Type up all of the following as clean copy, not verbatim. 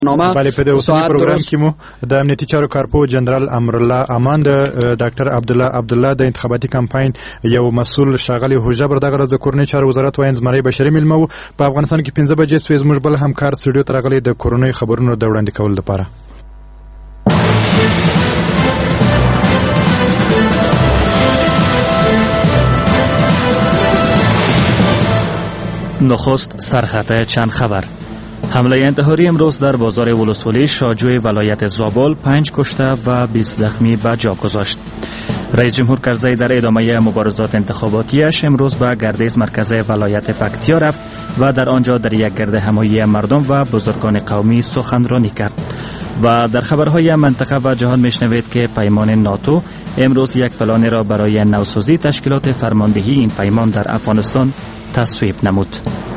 بله په دې اوسنی پروګرام کې مو د امنیتي چارو کارپو جنرال امرالله امان د ډاکټر عبدالله د انتخاباتي کمپاین یو مسول شاغلی هوجبر دغه ورځ کورنۍ چارو وزارت وايي زمری بشري ملمو په افغانستان کې 15 بجې سوي زموږ بل همکار سټډیو ته راغلي د کورنۍ خبرونو د وړاندې کول لپاره. نخست سرخط چند خبر. حمله انتحاری امروز در بازار ولسوالی شاجوی ولایت زابل 5 کشته و 20 زخمی به جا گذاشت. رئیس جمهور کرزی در ادامه مبارزات انتخاباتیش امروز به گردش مرکز ولایت پکتیا رفت و در آنجا در یک گرد همایی مردم و بزرگان قومی سخنرانی کرد. و در خبرهای منطقه و جهان میشنوید که پیمان ناتو امروز یک پلان را برای نوسازی تشکیلات فرماندهی این پیمان در افغانستان تصویب نمود.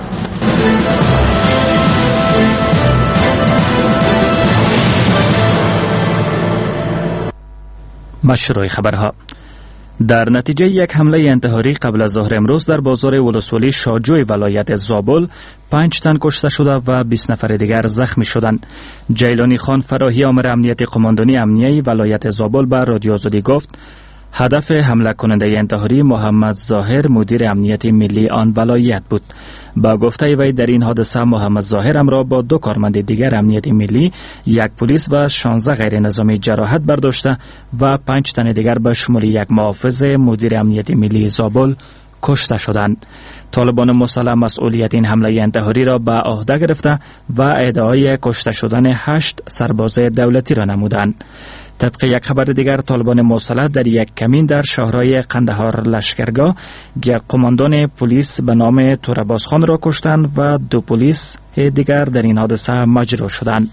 مشروع خبرها. در نتیجه یک حمله انتحاری قبل از ظهر امروز در بازار ولسوالی شاجوی ولایت زابل 5 تن کشته شده و 20 نفر دیگر زخمی شدند. جیلانی خان فراهی آمر امنیت قماندانی امنیه ولایت زابل به رادیو آزادی گفت هدف حمله کننده انتحاری محمد ظاهر مدیر امنیت ملی آن ولایت بود. با گفته وی در این حادثه محمد ظاهر را با 2 کارمند دیگر امنیت ملی، 1 پلیس و 16 غیر نظامی جراحت برداشته و 5 تن دیگر به شمول 1 محافظ مدیر امنیت ملی زابل کشته شدند. طالبان مسلح مسئولیت این حمله انتحاری را به عهده گرفته و ادعای کشته شدن 8 سرباز دولتی را نمودند. طبق یک خبر دیگر طالبان مسلح در یک کمین در شهرهای قندهار لشکرگاه یک قماندان پلیس به نام تورباز خان را کشتند و 2 پلیس دیگر در این حادثه مجروح شدند.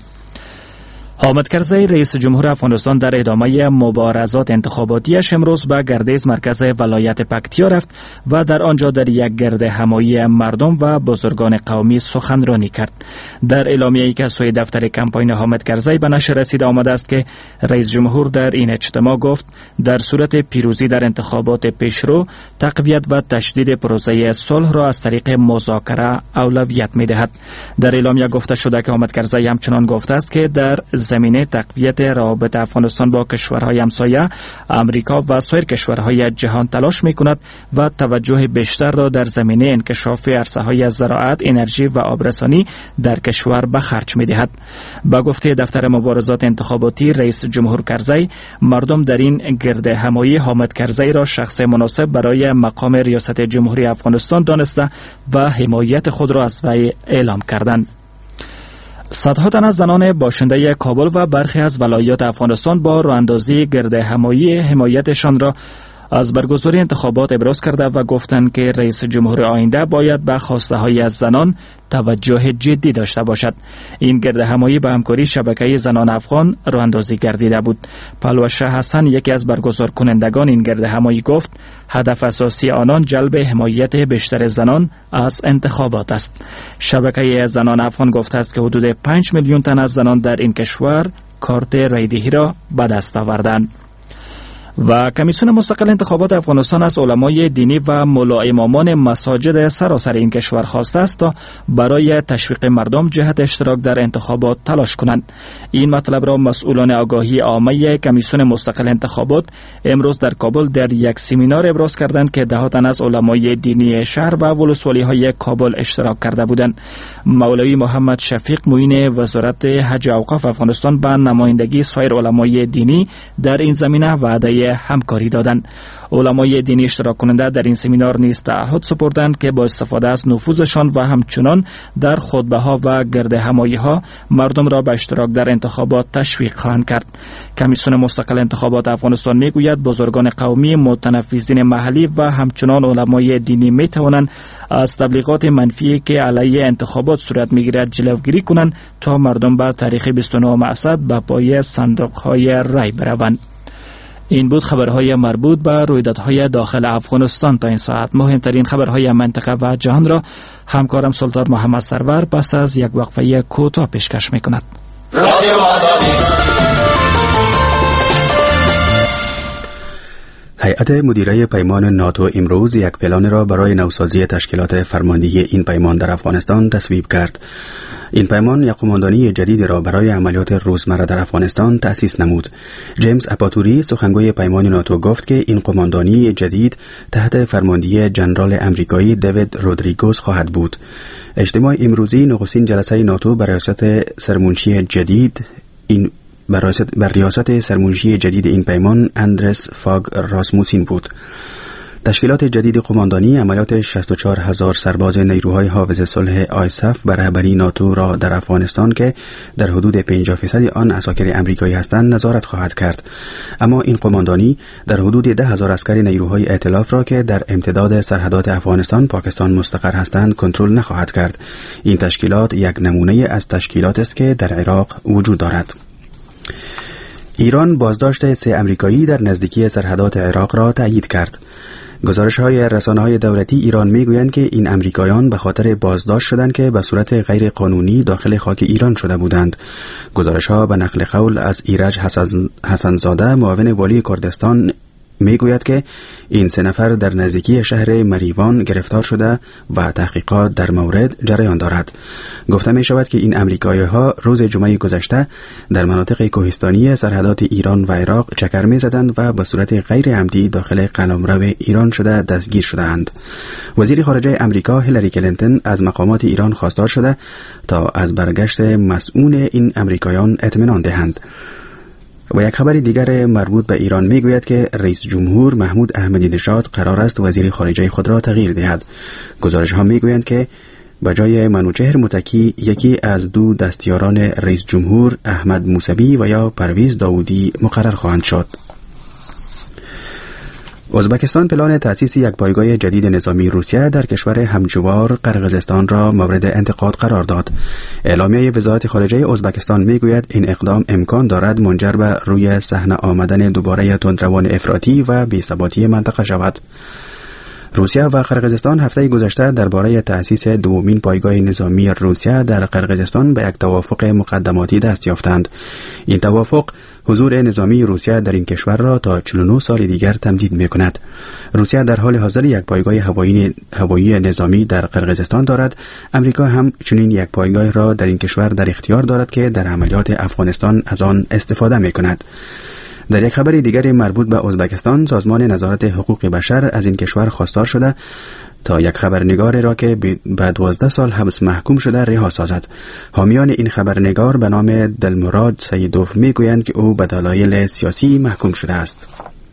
حامد کرزی رئیس جمهور افغانستان در ادامه مبارزات انتخاباتیش امروز به گردش مرکز ولایت پکتیا رفت و در آنجا در یک گرد همایی مردم و بزرگان قومی سخنرانی کرد. در اعلامیه‌ای که سوی دفتر کمپاین حامد کرزی به نشر رسیده آمده است که رئیس جمهور در این اجتماع گفت در صورت پیروزی در انتخابات پیشرو تقویت و تشدید پروسه صلح را از طریق مذاکره اولویت می‌دهد. در اعلامیه گفته شده که حامد کرزی همچنان گفته است که در زمینه تقویت روابط افغانستان با کشورهای همسایه امریکا و سایر کشورهای جهان تلاش می‌کند و توجه بیشتر را در زمینه انکشاف عرصه‌های زراعت، انرژی و آبرسانی در کشور به خرج می‌دهد. با گفته دفتر مبارزات انتخاباتی رئیس جمهور کرزی، مردم در این گرد همایی حامد کرزی را شخص مناسب برای مقام ریاست جمهوری افغانستان دانسته و حمایت خود را از وی اعلام کردند. صدها تن از زنان باشنده کابل و برخی از ولایات افغانستان با راهاندازی گرد همایی حمایتشان را از برگزاری انتخابات ابراز کرده و گفتند که رئیس جمهور آینده باید به خواسته های از زنان توجه جدی داشته باشد. این گرد همایی به همکاری شبکه زنان افغان راهاندازی گردیده بود. پلوشه حسن یکی از برگزار کنندگان این گرد همایی گفت هدف اساسی آنان جلب حمایت بیشتر زنان از انتخابات است. شبکه زنان افغان گفته است که حدود 5 میلیون تن از زنان در این کشور کارت رایدهی را به دست آوردند. و کمیسیون مستقل انتخابات افغانستان از علمای دینی و ملا امامان مساجد سراسر این کشور خواسته است تا برای تشویق مردم جهت اشتراک در انتخابات تلاش کنند. این مطلب را مسئولان آگاهی عامه کمیسیون مستقل انتخابات امروز در کابل در یک سمینار ابراز کردند که 10 تن از علمای دینی شهر و ولسوالی های کابل اشتراک کرده بودند. مولوی محمد شفیق معین وزارت حج و اوقاف افغانستان به نمایندگی سایر علمای دینی در این زمینه وعده همکاری دادند. علمای دینی اشتراک کننده در این سمینار نیز تعهد سپردند که با استفاده از نفوذشان و همچنان در خطبه ها و گرد همایی ها مردم را به اشتراک در انتخابات تشویق خواهند کرد. کمیسیون مستقل انتخابات افغانستان میگوید بزرگان قومی، متنفذین محلی و همچنان علمای دینی می توانند از تبلیغات منفی که علیه انتخابات صورت میگیرد جلوگیری کنند تا مردم به تاریخ 29 اسد به پای صندوق های رای بروند. این بود خبرهای مربوط به رویدادهای داخل افغانستان تا این ساعت. مهمترین خبرهای منطقه و جهان را همکارم سلطان محمد سرور پس از یک وقفه کوتاه پیشکش می‌کند. هیئت مدیره پیمان ناتو امروز یک پلان را برای نوسازی تشکیلات فرماندهی این پیمان در افغانستان تصویب کرد. این پیمان یک قماندانی جدید را برای عملیات روزمره در افغانستان تأسیس نمود. جیمز اپاتوری سخنگوی پیمان ناتو گفت که این قماندانی جدید تحت فرماندهی جنرال امریکایی دیوید رودریگوز خواهد بود. اجتماع امروزی نخستین جلسه ناتو بر ریاست سرمنشی جدید این پیمان اندرس فاگ راسموسین بود. تشکیلات جدید قماندانی عملیات 64,000 سرباز نیروهای حافظ صلح آیساف بر رهبری ناتو را در افغانستان که در حدود 50% آن عساکر امریکایی هستند نظارت خواهد کرد. اما این قماندانی در حدود 10,000 عسکر نیروهای ائتلاف را که در امتداد سرحدات افغانستان پاکستان مستقر هستند کنترل نخواهد کرد. این تشکیلات یک نمونه از تشکیلات است که در عراق وجود دارد. ایران بازداشت 3 امریکایی در نزدیکی سرحدات عراق را تأیید کرد. گزارش‌های رسانه‌های دولتی ایران می‌گویند که این امریکایان به خاطر بازداشت شدند که به صورت غیر قانونی داخل خاک ایران شده بودند. گزارش‌ها به نقل قول از ایرج حسنزاده معاون والی کردستان میگوید که این 3 نفر در نزدیکی شهر مریوان گرفتار شده و تحقیقات در مورد جریان دارد. گفته می شود که این امریکایی‌ها روز جمعه گذشته در مناطق کوهستانی سرحدات ایران و عراق چکر می زدند و به صورت غیر عمدی داخل قلمرو ایران شده دستگیر شدند. وزیر خارجه امریکا هیلاری کلینتون از مقامات ایران خواستار شده تا از برگشت مسئول این امریکایان اطمینان دهند. و یک خبر دیگر مربوط به ایران میگوید که رئیس جمهور محمود احمدی نژاد قرار است وزیر خارجه خود را تغییر دهد. گزارش ها میگویند که به جای منوچهر متکی یکی از 2 دستیاران رئیس جمهور احمد موسوی و یا پرویز داودی مقرر خواهند شد. ازبکستان پلان تأسیس یک پایگاه جدید نظامی روسیه در کشور همجوار قرقیزستان را مورد انتقاد قرار داد. اعلامیه وزارت خارجه ازبکستان میگوید این اقدام امکان دارد منجر به روی صحنه آمدن دوباره تندروان افراطی و بی‌ثباتی منطقه شود. روسیه و قرقیزستان هفته گذشته درباره تأسیس دومین پایگاه نظامی روسیه در قرقیزستان به یک توافق مقدماتی دست یافتند. این توافق حضور نظامی روسیه در این کشور را تا 49 سال دیگر تمدید می‌کند. روسیه در حال حاضر یک پایگاه هوایی نظامی در قرقیزستان دارد. امریکا هم چنین یک پایگاه را در این کشور در اختیار دارد که در عملیات افغانستان از آن استفاده می‌کند. در یک خبر دیگر مربوط به ازبکستان، سازمان نظارت حقوق بشر از این کشور خواستار شده تا یک خبرنگار را که به 12 سال حبس محکوم شده رها سازد. حامیان این خبرنگار به نام دلمراد سیدوف میگویند که او به دلایل سیاسی محکوم شده است.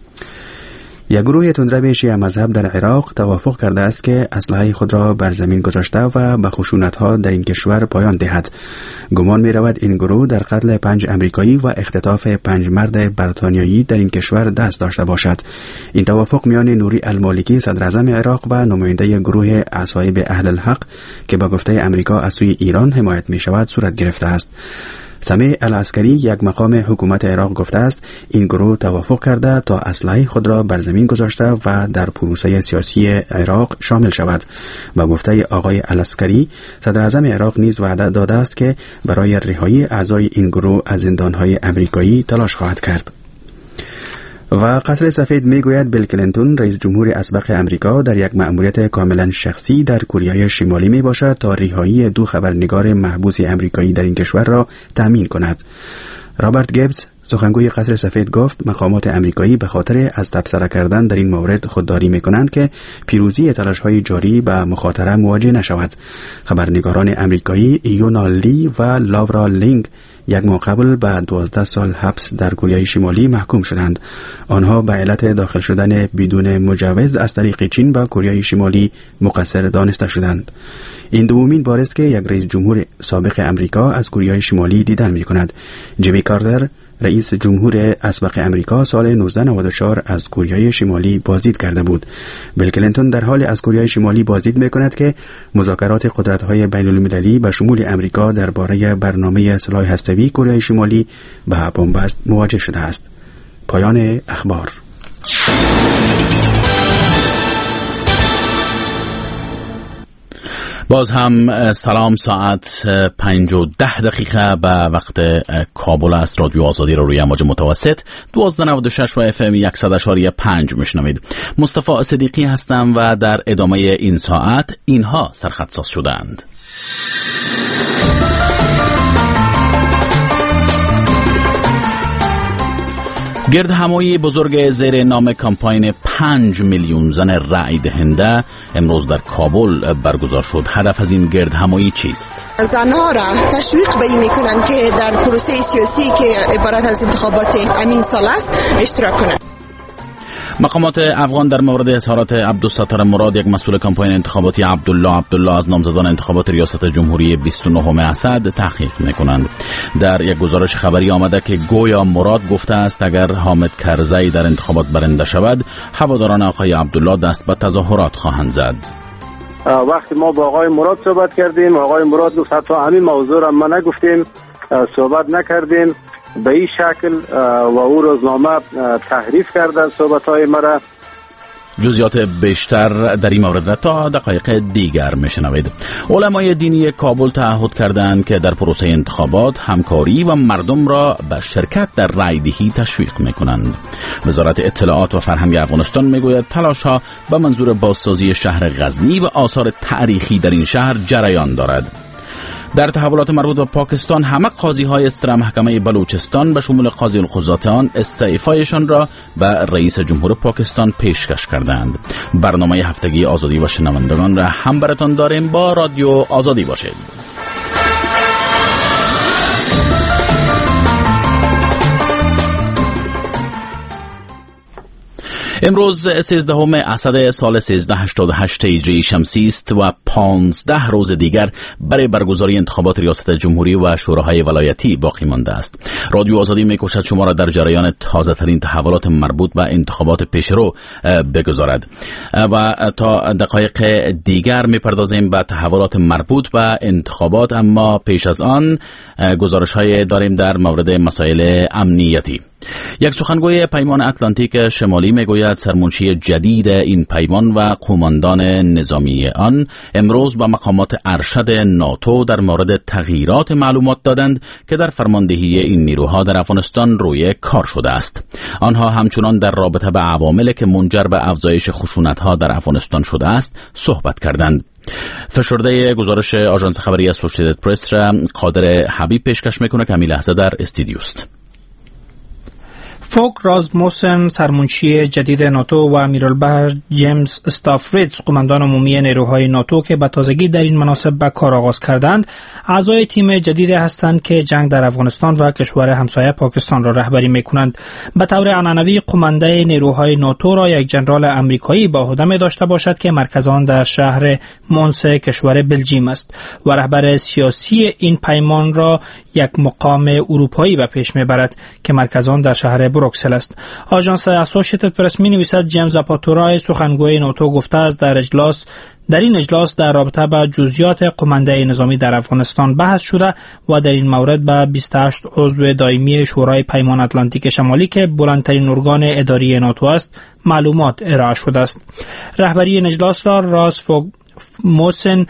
یک گروه تندرو شیعه مذهب در عراق توافق کرده است که اسلحه خود را بر زمین گذاشته و به خشونت‌ها در این کشور پایان دهد. گمان می‌رود این گروه در قتل 5 امریکایی و اختطاف 5 مرد بریتانیایی در این کشور دست داشته باشد. این توافق میان نوری المالکی صدر اعظم عراق و نماینده گروه اصحاب اهل الحق که به گفته امریکا از سوی ایران حمایت می‌شود صورت گرفته است. سمیع العسکری یک مقام حکومت عراق گفته است این گروه توافق کرده تا اسلحه خود را بر زمین گذاشته و در پروسه سیاسی عراق شامل شود. با گفته آقای العسکری صدر اعظم عراق نیز وعده داده است که برای رهایی اعضای این گروه از زندانهای امریکایی تلاش خواهد کرد. و قصر سفید میگوید بیل کلینتون رئیس جمهور اسبق امریکا در یک مأموریت کاملا شخصی در کره شمالی می باشد تا رهایی 2 خبرنگار محبوس امریکایی در این کشور را تأمین کند. رابرت گیبز سخنگوی قصر سفید گفت مقامات امریکایی به خاطر از تبصره کردن در این مورد خودداری می‌کنند که پیروزی تلاش‌های جاری به مخاطره مواجه نشود. خبرنگاران امریکایی یونا لی و لاورا لینگ یک ماه قبل به 12 سال حبس در کره شمالی محکوم شدند. آنها به علت داخل شدن بدون مجوز از طریق چین به کره شمالی مقصر دانسته شدند. این دومین بار است که یک رئیس جمهور سابق امریکا از کره شمالی دیدن می‌کند. جیمی کارتر رئیس جمهور اسبق امریکا سال 1994 از کره شمالی بازدید کرده بود. بیل کلینتون در حال از کره شمالی بازدید می‌کند که مذاکرات قدرت‌های بین‌المللی به شمول امریکا درباره برنامه سلاح هسته‌ای کره شمالی به بنبست مواجه شده است. پایان اخبار. باز هم سلام، ساعت 5:10 به وقت کابل است. رادیو آزادی را روی امواج متوسط 1296 و FM 100.5 میشنوید. مصطفی صدیقی هستم و در ادامه این ساعت اینها سرخطساز شدند. گرد همایی بزرگ زیر نام کمپاین 5 میلیون زن رأی دهنده امروز در کابل برگزار شد. هدف از این گرد همایی چیست؟ زنها را تشویق به این میکنن که در پروسه سیاسی که عبارت از انتخابات امین سال است اشتراک کنند. مقامات افغان در مورد اظهارات عبدالستار مراد، یک مسئول کمپاین انتخاباتی عبدالله از نامزدان انتخابات ریاست جمهوری 29 اسد تحقیق میکنند. در یک گزارش خبری آمده که گویا مراد گفته است اگر حامد کرزی در انتخابات برنده شود، هواداران آقای عبدالله دست به تظاهرات خواهند زد. وقتی ما با آقای مراد صحبت کردیم، آقای مراد گفت حتی همین موضوع را ما نگفتیم، صحبت نکردیم به این شکل و او روزنامه تحریف کرده صحبت‌های مرا. جزئیات بیشتر در این مورد تا دقایق دیگر میشنوید. علمای دینی کابل تعهد کردند که در پروسه انتخابات همکاری و مردم را به شرکت در رای دهی تشویق میکنند. وزارت اطلاعات و فرهنگ افغانستان میگوید تلاش‌ها به منظور بازسازی شهر غزنی و آثار تاریخی در این شهر جریان دارد. در تحولات مربوط به پاکستان، همه قاضی‌های استر محکمه بلوچستان به شمول قاضی القضات آن استعفایشان را به رئیس جمهور پاکستان پیشکش کردند. برنامه هفتگی آزادی و شنوندگان را هم براتان داریم. با رادیو آزادی باشید. امروز 13 اسد سال 1388 هجری شمسی است و 15 روز دیگر برای برگزاری انتخابات ریاست جمهوری و شوراهای ولایتی باقی مانده است. رادیو آزادی می‌کوشد شما را در جریان تازه‌ترین تحولات مربوط به انتخابات پیشرو بگذارد و تا دقایق دیگر می‌پردازیم به تحولات مربوط به انتخابات، اما پیش از آن گزارش‌های داریم در مورد مسائل امنیتی. یک سخنگوی پیمان اتلانتیک شمالی میگوید سرمنشی جدید این پیمان و قماندان نظامی آن امروز به مقامات ارشد ناتو در مورد تغییرات معلومات دادند که در فرماندهی این نیروها در افغانستان روی کار شده است. آنها همچنان در رابطه به عواملی که منجر به افزایش خشونت‌ها در افغانستان شده است صحبت کردند. فشرده گزارش آژانس خبری اسوسییتد پرس را قادر حبیب پیشکش میکنه که همین لحظه در استودیوست. فوک راسموسن سرمنشی جدید ناتو و امیرالبحر جیمز استافریدز قماندان عمومی نیروهای ناتو که به تازگی در این مناصب به کار آغاز کردند، اعضای تیم جدیدی هستند که جنگ در افغانستان و کشور همسایه پاکستان را رهبری می‌کنند. به طور عنعنوی قمانده نیروهای ناتو را یک ژنرال آمریکایی به عهده داشته باشد که مرکز آن در شهر مونس کشور بلژیم است و رهبر سیاسی این پیمان را یک مقام اروپایی به پیش میبرد که مرکز آن در شهر بروکسل است. آژانس اسوسییتد پرس می‌نویسد جیمز آپاتورای سخنگوی ناتو گفته است در این اجلاس در رابطه با جزئیات قمانده نظامی در افغانستان بحث شده و در این مورد به 28 عضو دائمی شورای پیمان اتلانتیک شمالی که بلندترین ارگان اداری ناتو است معلومات ارائه شده است. رهبری این اجلاس را راسموسن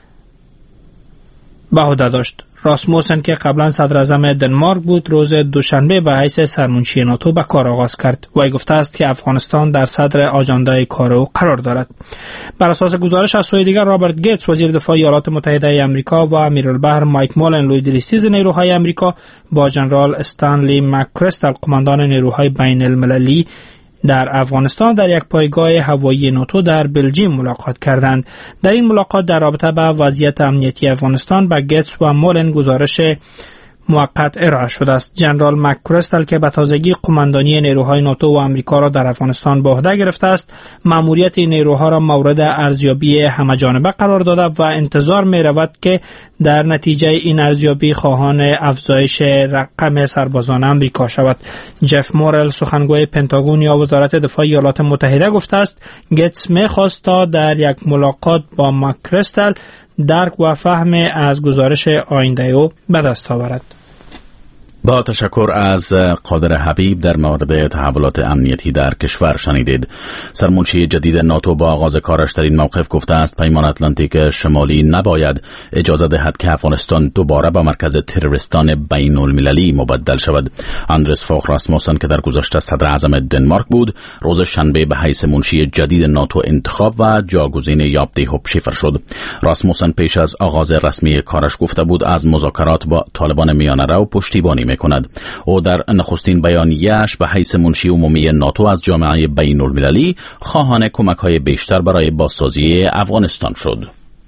به عهده داشت. راسموسن که قبلا صدر اعظم دنمارک بود، روز دوشنبه به حیث سرمنشی ناتو به کار آغاز کرد و گفته است که افغانستان در صدر آژاندای کار او قرار دارد. بر اساس گزارش از سوی دیگر، رابرت گیتس وزیر دفاع ایالات متحده آمریکا و امیرالبحر مایک مولن لویدریسیز نیروهای آمریکا با جنرال استنلی مک‌کریستال قماندان نیروهای بین المللی در افغانستان در یک پایگاه هوایی ناتو در بلژیم ملاقات کردند. در این ملاقات در رابطه با وضعیت امنیتی افغانستان به گیتس و مولن گزارش موقت ارائه شده است. جنرال مک‌کریستال که به تازگی قماندانی نیروهای ناتو و آمریکا را در افغانستان به عهده گرفته است، مأموریت این نیروها را مورد ارزیابی همه‌جانبه قرار داده و انتظار می‌رود که در نتیجه این ارزیابی خواهان افزایش رقم سربازان آمریکا شود. جف مورل سخنگوی پنتاگون یا وزارت دفاع ایالات متحده گفته است گیتس می‌خواست تا در یک ملاقات با مک‌کریستال درک و فهم از گزارش آینده او به دست آورد. با تشکر از قادر حبیب در مورد تحولات امنیتی در کشور شنیدید. سرمنشی جدید ناتو با آغاز کارش در این موقف گفته است پیمان اتلانتیک شمالی نباید اجازه دهد که افغانستان دوباره به مرکز تروریستان بین المللی مبدل شود. اندرس فوخ راسموسن که در گذشته صدر اعظم دنمارک بود، روز شنبه به حیث منشی جدید ناتو انتخاب و جاگزین یابده هوپشیفر شد. راسموسن پیش از آغاز رسمی کارش گفته بود از مذاکرات با طالبان میانه‌رو پشتیبانی میکند. او در نخستین بیانیه‌اش به حیث منشی عمومی ناتو از جامعه بین المللی خواهان کمک‌های بیشتر برای بازسازی افغانستان شد.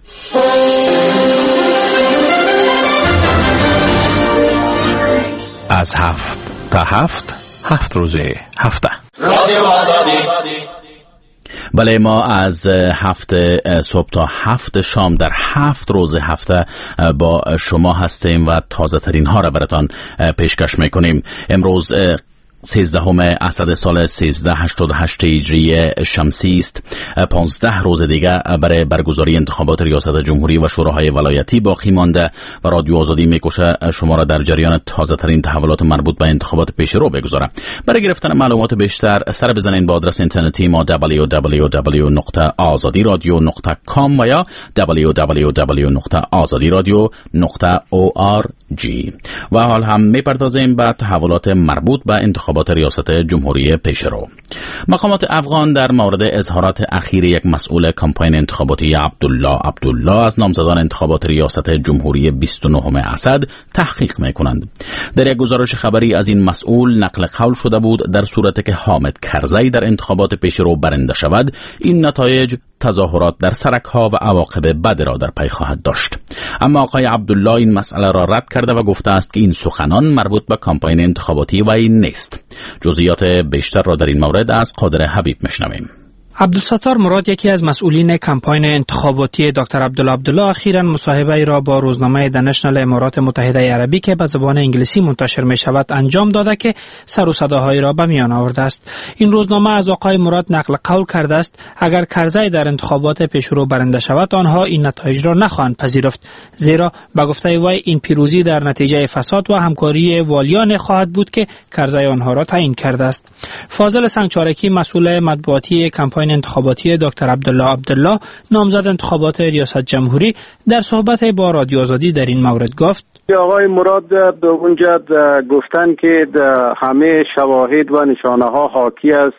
از 7 تا 7 روزه هفته رادیو آزادی. بله، ما از 7 صبح تا 7 شام در 7 روز هفته با شما هستیم و تازه ترین ها را براتان پیشکش میکنیم. امروز 13 اسد سال 1388 هجری شمسی است. 15 روز دیگه برای برگزاری انتخابات ریاست جمهوری و شوراهای ولایتی باقی مانده و رادیو آزادی میکوشه شما را در جریان تازه ترین تحولات مربوط به انتخابات پیش رو بگذاره. برای گرفتن معلومات بیشتر سر بزنین با آدرس اینترنتی ما www.azadiradio.com و یا www.azadiradio.org. و حال هم میپردازیم به تحولات مربوط به انتخابات ریاست جمهوری پیشرو. مقامات افغان در مورد اظهارات اخیر یک مسئول کمپاین انتخاباتی عبدالله از نامزدان انتخابات ریاست جمهوری 29 اسد تحقیق میکنند. در یک گزارش خبری از این مسئول نقل قول شده بود در صورتی که حامد کرزی در انتخابات پیشرو برنده شود، این نتایج تظاهرات در سرک‌ها و عواقب بد را در پی خواهد داشت. اما آقای عبدالله این مسئله را رد کرده و گفته است که این سخنان مربوط به کمپاین انتخاباتی وی نیست. جزئیات بیشتر را در این مورد از قادر حبیب میشنویم. عبدالستار مراد، یکی از مسئولین کمپاین انتخاباتی دکتر عبدالله اخیراً مصاحبه را با روزنامه دنشنل امارات متحده عربی که به زبان انگلیسی منتشر می شود انجام داده که سر و صداهایی را به میان آورده است. این روزنامه از آقای مراد نقل قول کرده است اگر کرزی در انتخابات پیشرو برنده شود آنها این نتایج را نخواهند پذیرفت، زیرا به گفته وی این پیروزی در نتیجه فساد و همکاری والیان خواهد بود که کرزی آنها را تعیین کرده است. فاضل سنگچارکی، مسئول مطبوعاتی کمپاین انتخاباتی دکتر عبدالله نامزد انتخابات ریاست جمهوری، در صحبت با رادیو آزادی در این مورد گفت: آقای مراد به اونجا گفتن که همه شواهد و نشانه ها حاکی است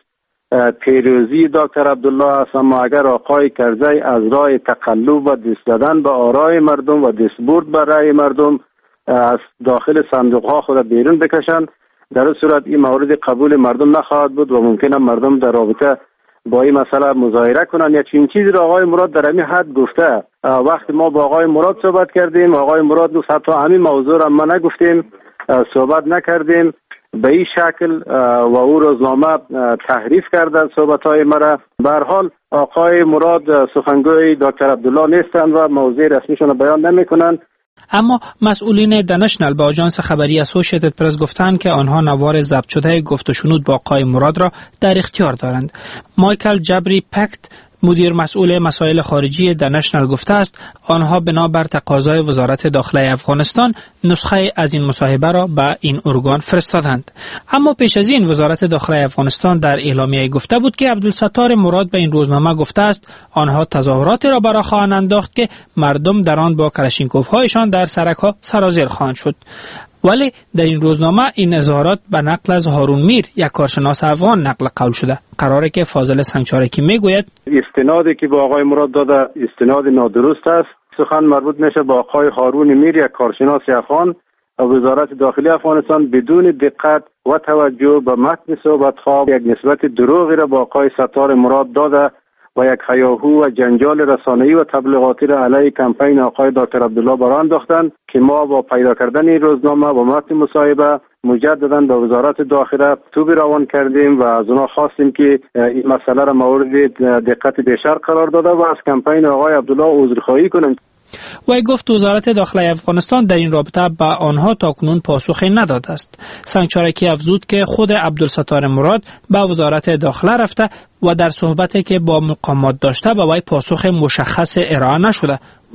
پیروزی دکتر عبدالله است، اما اگر آقای کرزی از راه تقلب و دست دادن به آرای مردم و دستبرد به رای مردم از داخل صندوق ها خود بیرون بکشند، در این صورت این مورد قبول مردم نخواهد بود و ممکنه مردم در رابطه با این مسئله مظاهره کنن یا چنین چیزی را آقای مراد در همین حد گفته. وقتی ما با آقای مراد صحبت کردیم، آقای مراد گفت حتی همین موضوع را ما نگفتیم، صحبت نکردیم به این شکل و او روزنامه تحریف کرده صحبت‌های مرا. به هر حال آقای مراد سخنگوی دکتر عبدالله نیستند و موضوع رسمیشون را بیان نمی‌کنند. اما مسئولین دنشنل به آژانس خبری اسوشیتد پرس گفتند که آنها نوار ضبط شده گفت و شنود با آقای مراد را در اختیار دارند. مایکل جبری پکت، مدیر مسئول مسائل خارجی دنشنل، گفته است آنها بنابر تقاضای وزارت داخله افغانستان نسخه از این مصاحبه را به این ارگان فرستادند. اما پیش از این وزارت داخله افغانستان در اعلامیه گفته بود که عبدالستار مراد به این روزنامه گفته است آنها تظاهراتی را برای خواهند انداخت که مردم در آن با کلاشینکوف‌هایشان در سرک‌ها سرازیر خواهند شد. ولی در این روزنامه این اظهارات به نقل از هارون میر، یک کارشناس افغان، نقل قول شده. قراره که فاضل سنگچارکی میگوید استنادی که با آقای مراد داده استناد نادرست است. سخن مربوط میشه با آقای هارون میر، یک کارشناس افغان و وزارت داخلی افغانستان بدون دقت و توجه به متن صحبت‌ها یک نسبت دروغی را با آقای ستار مراد داده و یک هیاهو و جنجال رسانه‌ای و تبلیغاتی را علیه کمپین آقای دکتر عبدالله برآ انداختند که ما با پیدا کردن این روزنامه و متن مصاحبه مجددا به وزارت داخله توبی روان کردیم و از اونها خواستیم که این مسئله را مورد دقت بیشتر قرار داده و از کمپین آقای عبدالله عذرخواهی کنند. وی گفت وزارت داخله افغانستان در این رابطه به آنها تاکنون پاسخی نداده است. سنگچارکی افزود که خود عبدالستار مراد به وزارت داخله رفته و در صحبتی که با مقامات داشته به وی پاسخ مشخص ارائه نشده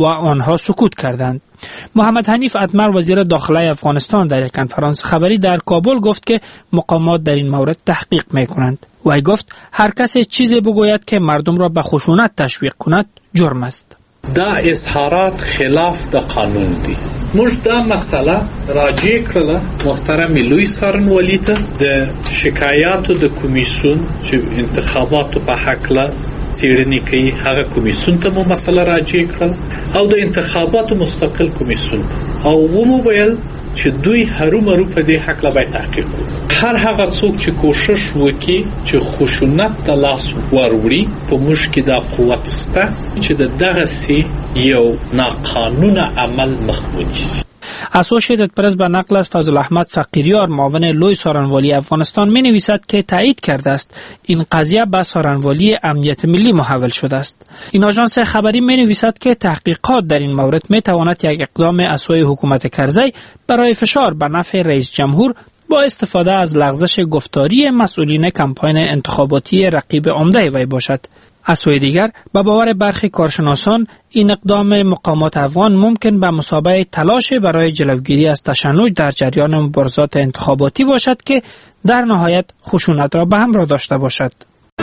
و آنها سکوت کردند. محمد حنیف اتمر وزیر داخله افغانستان در یک کنفرانس خبری در کابل گفت که مقامات در این مورد تحقیق میکنند. وی گفت هر کس چیزی بگوید که مردم را به خشونت تشویق کند جرم است. دا اظهارات خلاف د قانون دي. موږ دا مسله راجع کړله محترم لوی څارنوالي ته د شکایاتو د کمیسیون چې انتخاباتو په حق له څېړنې کوي هغه کمیسیون ته مو مسله راجع کړله او د انتخاباتو مستقل کمیسیون ته او ومو ویل چې دوی هرومرو په دې حق له باید تحقیق وکړي. هر هغه څوک چې کوشش وکړي چې خشونت ته لاس وروړي په موږ کې دا قوت شته چې دغه سي یو ناقانونه عمل مخ ونیسي. اسوسییتد پرس به نقل از فضل احمد فقیریار معاون لوی څارنوالی افغانستان می نویسد که تایید کرده است این قضیه به څارنوالی امنیت ملی محول شده است. این آژانس خبری می نویسد که تحقیقات در این مورد می تواند یک اقدام از سوی حکومت کرزی برای فشار به نفع رئیس جمهور با استفاده از لغزش گفتاری مسئولین کمپاین انتخاباتی رقیب عمده وی باشد. از سوی دیگر به باور برخی کارشناسان این اقدام مقامات افغان ممکن به مثابه تلاش برای جلوگیری از تشنج در جریان مبارزات انتخاباتی باشد که در نهایت خشونت را به همراه داشته باشد.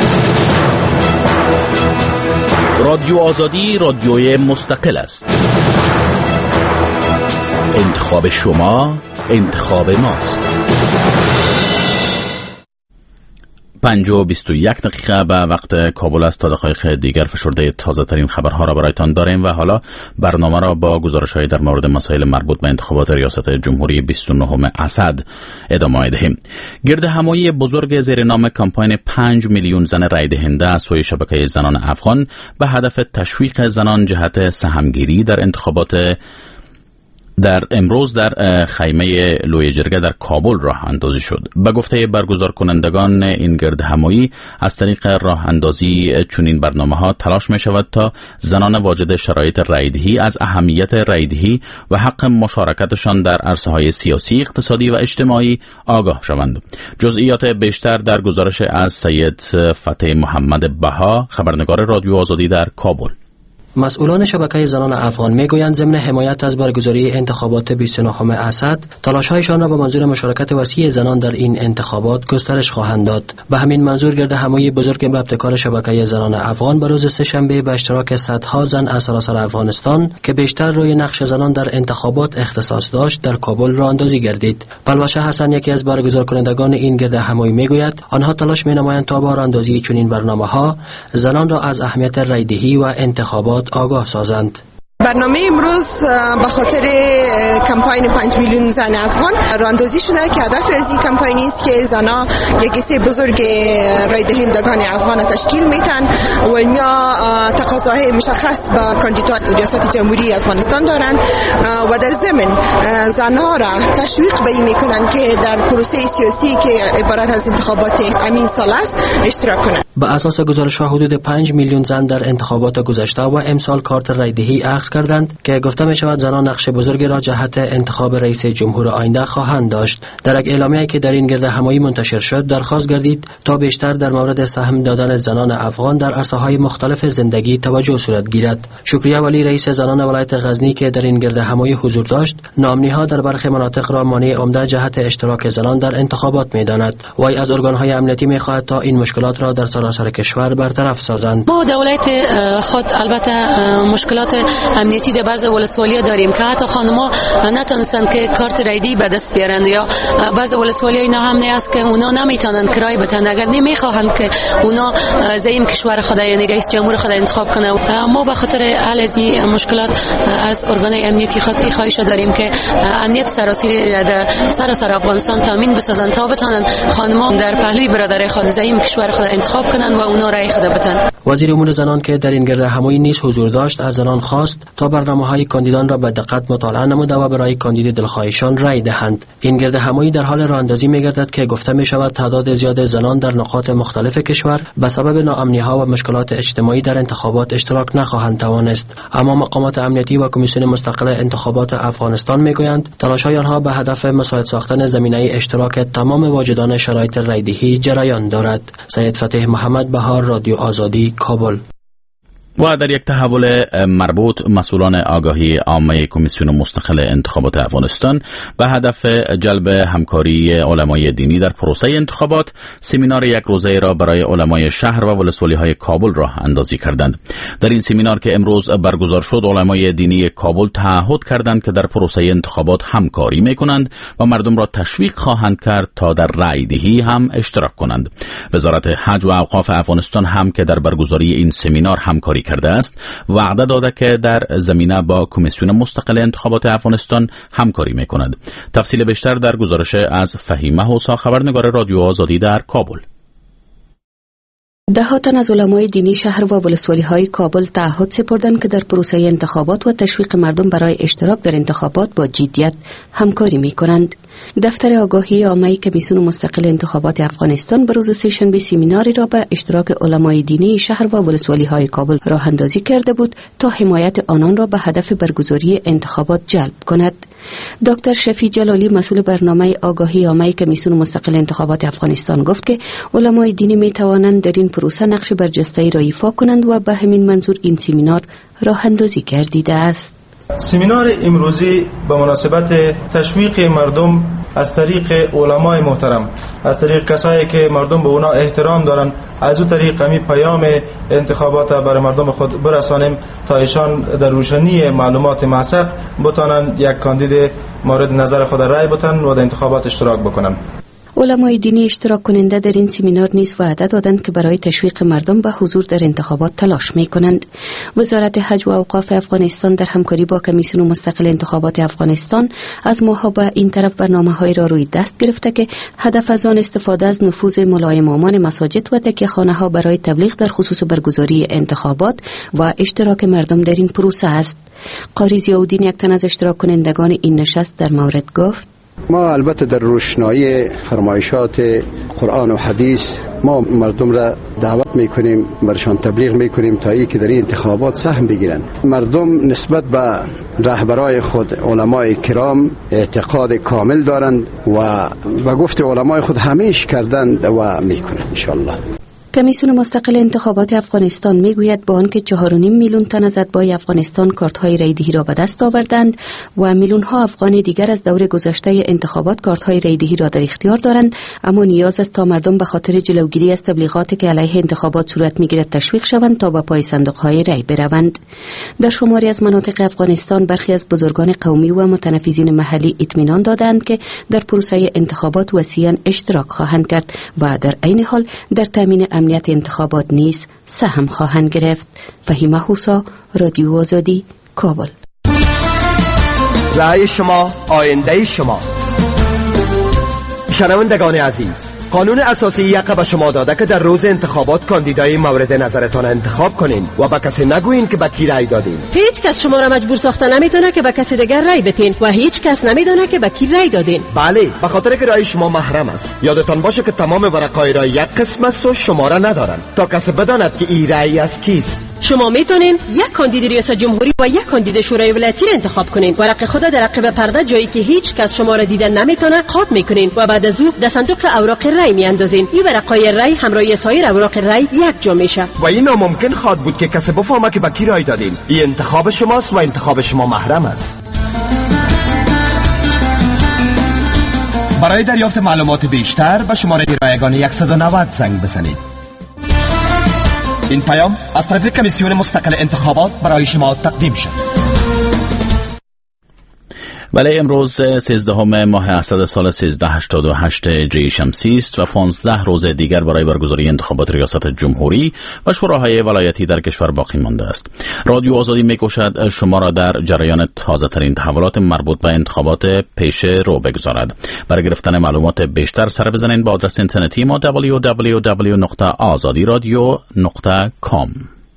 رادیو آزادی رادیوی مستقل است. انتخاب شما انتخاب ماست. 5:21 به وقت کابل است. تا دقایق دیگر فشرده تازه ترین خبرها را برایتان داریم و حالا برنامه را با گزارش‌های در مورد مسائل مربوط به انتخابات ریاست جمهوری 29 اسد ادامه دهیم. گردهمایی بزرگ زیر نام کمپاین 5 میلیون زن رای دهنده از سوی شبکه زنان افغان به هدف تشویق زنان جهت سهمگیری در انتخابات در امروز در خیمه لوی جرگه در کابل راه اندازی شد. به گفته برگزار کنندگان این گردهمایی از طریق راه اندازی چنین برنامه‌ها تلاش می شود تا زنان واجد شرایط رایدهی از اهمیت رایدهی و حق مشارکتشان در عرصه‌های سیاسی، اقتصادی و اجتماعی آگاه شوند. جزئیات بیشتر در گزارش از سید فتح محمد بها، خبرنگار رادیو آزادی در کابل. مسئولان شبکه زنان افغان میگویند ضمن حمایت از برگزاری انتخابات 29 اسد تلاش‌هایشان را به منظور مشارکت وسیع زنان در این انتخابات گسترش خواهند داد. به همین منظور گردهمایی بزرگ به ابتکار شبکه زنان افغان به روز سه‌شنبه به اشتراک صدها زن از سراسر افغانستان که بیشتر روی نقش زنان در انتخابات اختصاص داشت در کابل راه اندازی گردید. پلوشه حسن یکی از برگزار کنندگان این گردهمایی میگوید آنها تلاش می‌نمایند تا با راه‌اندازی چنین برنامه‌ها زنان را از اهمیت رایدهی و انتخابات آگاه سازند. برنامه امروز به خاطر کمپاین 5 میلیون زن افغان راه‌اندازی شده که هدف از این کمپاین است که زنها یک حصه بزرگ رای دهندگان افغان تشکیل میتن و اینها تقاضاهای مشخص به کاندیدات ریاست جمهوری افغانستان دارن و در ضمن زنها را تشویق به این میکنن که در پروسه سیاسی که عبارت از انتخابات امین سال است اشتراک کنند. به اساس گزارش‌ها حدود 5 میلیون زن در انتخابات گذشته و امسال کارت رایدهی اخذ کردند که گفته می شود زنان نقش بزرگی را جهت انتخاب رئیس جمهور آینده خواهند داشت. در یک اعلامیه‌ای که در این گردهمایی منتشر شد درخواست گردید تا بیشتر در مورد سهم دادن زنان افغان در عرصه‌های مختلف زندگی توجه صورت گیرد. شکریه ولی رئیس زنان ولایت غزنی که در این گردهمایی حضور داشت ناامنی‌ها در برخی مناطق را مانع عمده جهت اشتراک زنان در انتخابات می‌داند. وی از ارگان‌های امنیتی می‌خواهد تا این مشکلات را در سراسر کشور برطرف سازند. ما دولت خود البته مشکلات امنیتی در بعض ولسوالی‌ها داریم که حتی خانم‌ها نتونستند که کارت رایدی به دست بیارند یا بعض ولسوالی‌ها اینا هم نه است که اونا نمیتونن کرایه بدن اگر نمیخواهند که اونا زعیم کشور خود یعنی رئیس جمهور خود انتخاب کنه. ما به خاطر حل از این مشکلات از ارگان‌های امنیتی خود خواهش داریم که امنیت سراسری در سراسر افغانستان تامین بسازند تا بتونن خانم‌ها در پهلوی برادر خود زعیم کشور خود انتخاب کنند و اونا رای خود بدن. وزیر امور زنان که در این گردهمایی نیز حضور داشت از زنان خواست تا برنامه‌های کاندیدان را به دقت مطالعه نموده و برای کاندید دلخواهشان رای دهند. این گردهمایی در حال راهاندازی می‌گردد که گفته می‌شود تعداد زیاد زنان در نقاط مختلف کشور به سبب ناامنی‌ها و مشکلات اجتماعی در انتخابات اشتراک نخواهند توانست. اما مقامات امنیتی و کمیسیون مستقل انتخابات افغانستان می‌گویند تلاش‌های آنها به هدف مساعد ساختن زمینه اشتراک تمام واجدان شرایط رایدهی جریان دارد. سید فتح محمد بها، رادیو آزادی، کابل. و در یک تحول مربوط، مسئولان آگاهی عامه کمیسیون مستقل انتخابات افغانستان به هدف جلب همکاری علمای دینی در پروسه انتخابات سمینار یک روزه را برای علمای شهر و ولسوالی‌های کابل راه اندازی کردند. در این سمینار که امروز برگزار شد، علمای دینی کابل تعهد کردند که در پروسه انتخابات همکاری می‌کنند و مردم را تشویق خواهند کرد تا در رأی دهی هم اشتراک کنند. وزارت حج و اوقاف افغانستان هم که در برگزاری این سمینار همکاری کرده است، وعده داده که در زمینه با کمیسیون مستقل انتخابات افغانستان همکاری می‌کند. تفصیل بیشتر در گزارش از فهیمه حوسا، خبرنگار رادیو آزادی در کابل. ده تن از علمای دینی شهر و ولسوالی‌های کابل تعهد سپردند که در پروسه انتخابات و تشویق مردم برای اشتراک در انتخابات با جدیت همکاری می‌کنند. دفتر آگاهی عامه کمیسیون مستقل انتخابات افغانستان به روز سه‌شنبه سمیناری را به اشتراک علمای دینی شهر و ولسوالی‌های کابل راه اندازی کرده بود تا حمایت آنان را به هدف برگزاری انتخابات جلب کند. دکتر شفیع جلالی، مسئول برنامه آگاهی عامه کمیسیون مستقل انتخابات افغانستان، گفت که علمای دینی می توانند در این پروسه نقش برجسته‌ای را ایفا کنند و به همین منظور این سمینار راه اندازی گردیده است. سمینار امروزی به مناسبت تشویق مردم از طریق علمای محترم، از طریق کسایی که مردم به اونا احترام دارن، از اون طریق همی پیام انتخابات برای مردم خود برسانیم تا ایشان در روشنی معلومات معصب بتانن یک کاندید مورد نظر خود رای بتن و در انتخابات اشتراک بکنن. علمای دینی اشتراک کننده در این سمینار نیز وعده دادند که برای تشویق مردم به حضور در انتخابات تلاش می کنند. وزارت حج و اوقاف افغانستان در همکاری با کمیسیون مستقل انتخابات افغانستان از ماها به این طرف برنامه‌های را روی دست گرفته که هدف از آن استفاده از نفوذ ملای امامان مساجد و تکیه‌خانه‌ها برای تبلیغ در خصوص برگزاری انتخابات و اشتراک مردم در این پروسه است. قاری ضیاءالدین، یک تن از اشتراک کنندگان این نشست، در مورد گفت: ما البته در روشنایی فرمایشات قرآن و حدیث ما مردم را دعوت میکنیم، برشان تبلیغ میکنیم تا ای که در این انتخابات سهم بگیرن. مردم نسبت به رهبرای خود علمای کرام اعتقاد کامل دارند و به گفت علمای خود همیشه کردند و میکنند انشالله. کمیسیون مستقل انتخابات افغانستان میگوید با آنکه 4.5 میلیون تن از اتباع افغانستان کارت‌های رایدهی را به دست آوردند و میلیون‌ها افغان دیگر از دور گذشته انتخابات کارت‌های رایدهی را در اختیار دارند، اما نیاز است تا مردم به خاطر جلوگیری از تبلیغاتی که علیه انتخابات صورت می‌گیرد تشویق شوند تا به پای صندوق‌های رای بروند. در شماری از مناطق افغانستان برخی از بزرگان قومی و متنفذین محلی اطمینان دادند که در پروسه انتخابات وسیعاً اشتراک خواهند کرد و در عین حال در تامین امنیت انتخابات نیز سهم خواهند گرفت. فهیمه حوسا، رادیو آزادی، کابل. رأی شما آینده شما. شنوندگان عزیز، قانون اساسی یک به شما داده که در روز انتخابات کاندیدای مورد نظرتان انتخاب کنین و به کسی نگوین که به کی رای دادین. هیچ کس شما را مجبور ساخته نمیتونه که به کسی دیگر رای بدین و هیچ کس نمیدونه که به کی رای دادین. بله، به خاطر که رای شما محرم است. یادتان باشه که تمام ورقای رای یک قسم است و شماره ندارن تا کسی بداند که این رای از کیست. شما میتونین یک کاندید ریاست جمهوری و یک کاندید شورای ولایتی را انتخاب کنین. ورق خود در عقب پرده جایی که هیچ کس شما را دیده نمیتونه قات میکنین و بعد از او در صندوق اوراق رای میاندازین. این ورقای رای همراه سایر اوراق رای یک جا میشه و این ناممکن خواهد بود که کسی بفهمه که به کی رای دادین. این انتخاب شماست و انتخاب شما محرم است. برای دریافت معلومات بیشتر به شماره رایگان 190 زنگ بزنید. این پیام از طرف کمیسیون مستقل انتخابات برای شما تقدیم شد. ولی امروز 13 ماه اسد سال 1388 هجری شمسی است و 15 روز دیگر برای برگزاری انتخابات ریاست جمهوری و شوراهای ولایتی در کشور باقی مانده است. رادیو آزادی می‌کوشد شما را در جریان تازه‌ترین تحولات مربوط به انتخابات پیش رو بگذارد. برای گرفتن معلومات بیشتر سر بزنید به آدرس اینترنتی ما www.azadiradio.com.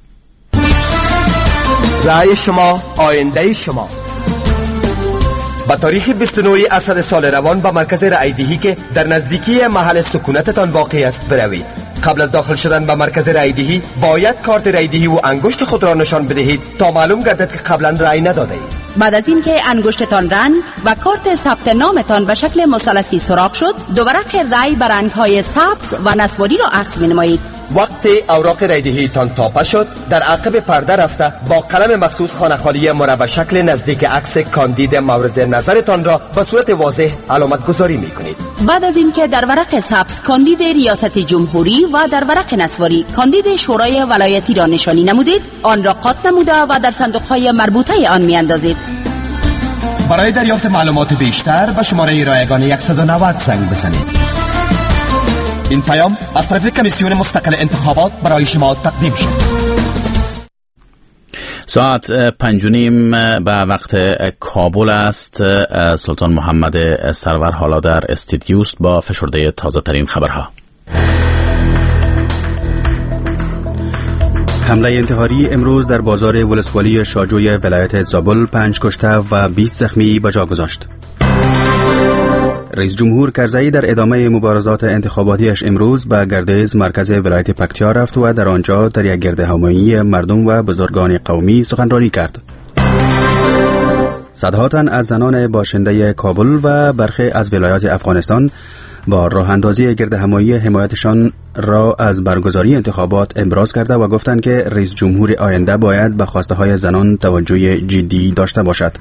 رأی شما آینده شما. با تاریخ 29 اسد سال روان به مرکز رایدهی که در نزدیکی محل سکونتتان واقع است بروید. قبل از داخل شدن به مرکز رایدهی باید کارت رایدهی و انگشت خود را نشان بدهید تا معلوم گردد که قبلا رای نداده اید. بعد از اینکه انگشتتان رنگ و کارت ثبت نامتان به شکل مثلثی سوراخ شد، دو ورق رای به رنگ‌های سبز و نصواری را اخذ می‌نمایید. وقت اوراق رایدهی تان تاپه شد، در عقب پرده رفته با قلم مخصوص خانه‌خالی مربع شکل نزدیک عکس کاندید مورد نظرتان را به صورت واضح علامت گذاری می‌کنید. بعد از اینکه در ورق سبز کاندید ریاست جمهوری و در ورق نصواری کاندید شورای ولایتی را نشانی نمودید، آن را قاط نموده و در صندوق‌های مربوطه آن می‌اندازید. برای دریافت معلومات بیشتر به شماره رایگان 190 زنگ بزنید. این پیام از طرف کمیسیون مستقل انتخابات برای شما تقدیم شد. ساعت 5:30 به وقت کابل است. سلطان محمد سرور حالا در استودیوست با فشرده تازه ترین خبرها. حمله انتحاری امروز در بازار ولسوالی شاجوی ولایت زابل 5 کشته و 20 زخمی به جا گذاشت. رئیس جمهور کرزئی در ادامه مبارزات انتخاباتیش امروز به گردیز مرکز ولایت پکتیا رفت و در آنجا در یک گردهمایی مردم و بزرگان قومی سخنرانی کرد. صدها تن از زنان باشنده کابل و برخی از ولایات افغانستان با راه اندازی گردهمایی حمایتشان را از برگزاری انتخابات ابراز کرده و گفتند که رئیس جمهور آینده باید به خواسته های زنان توجه جدی داشته باشد.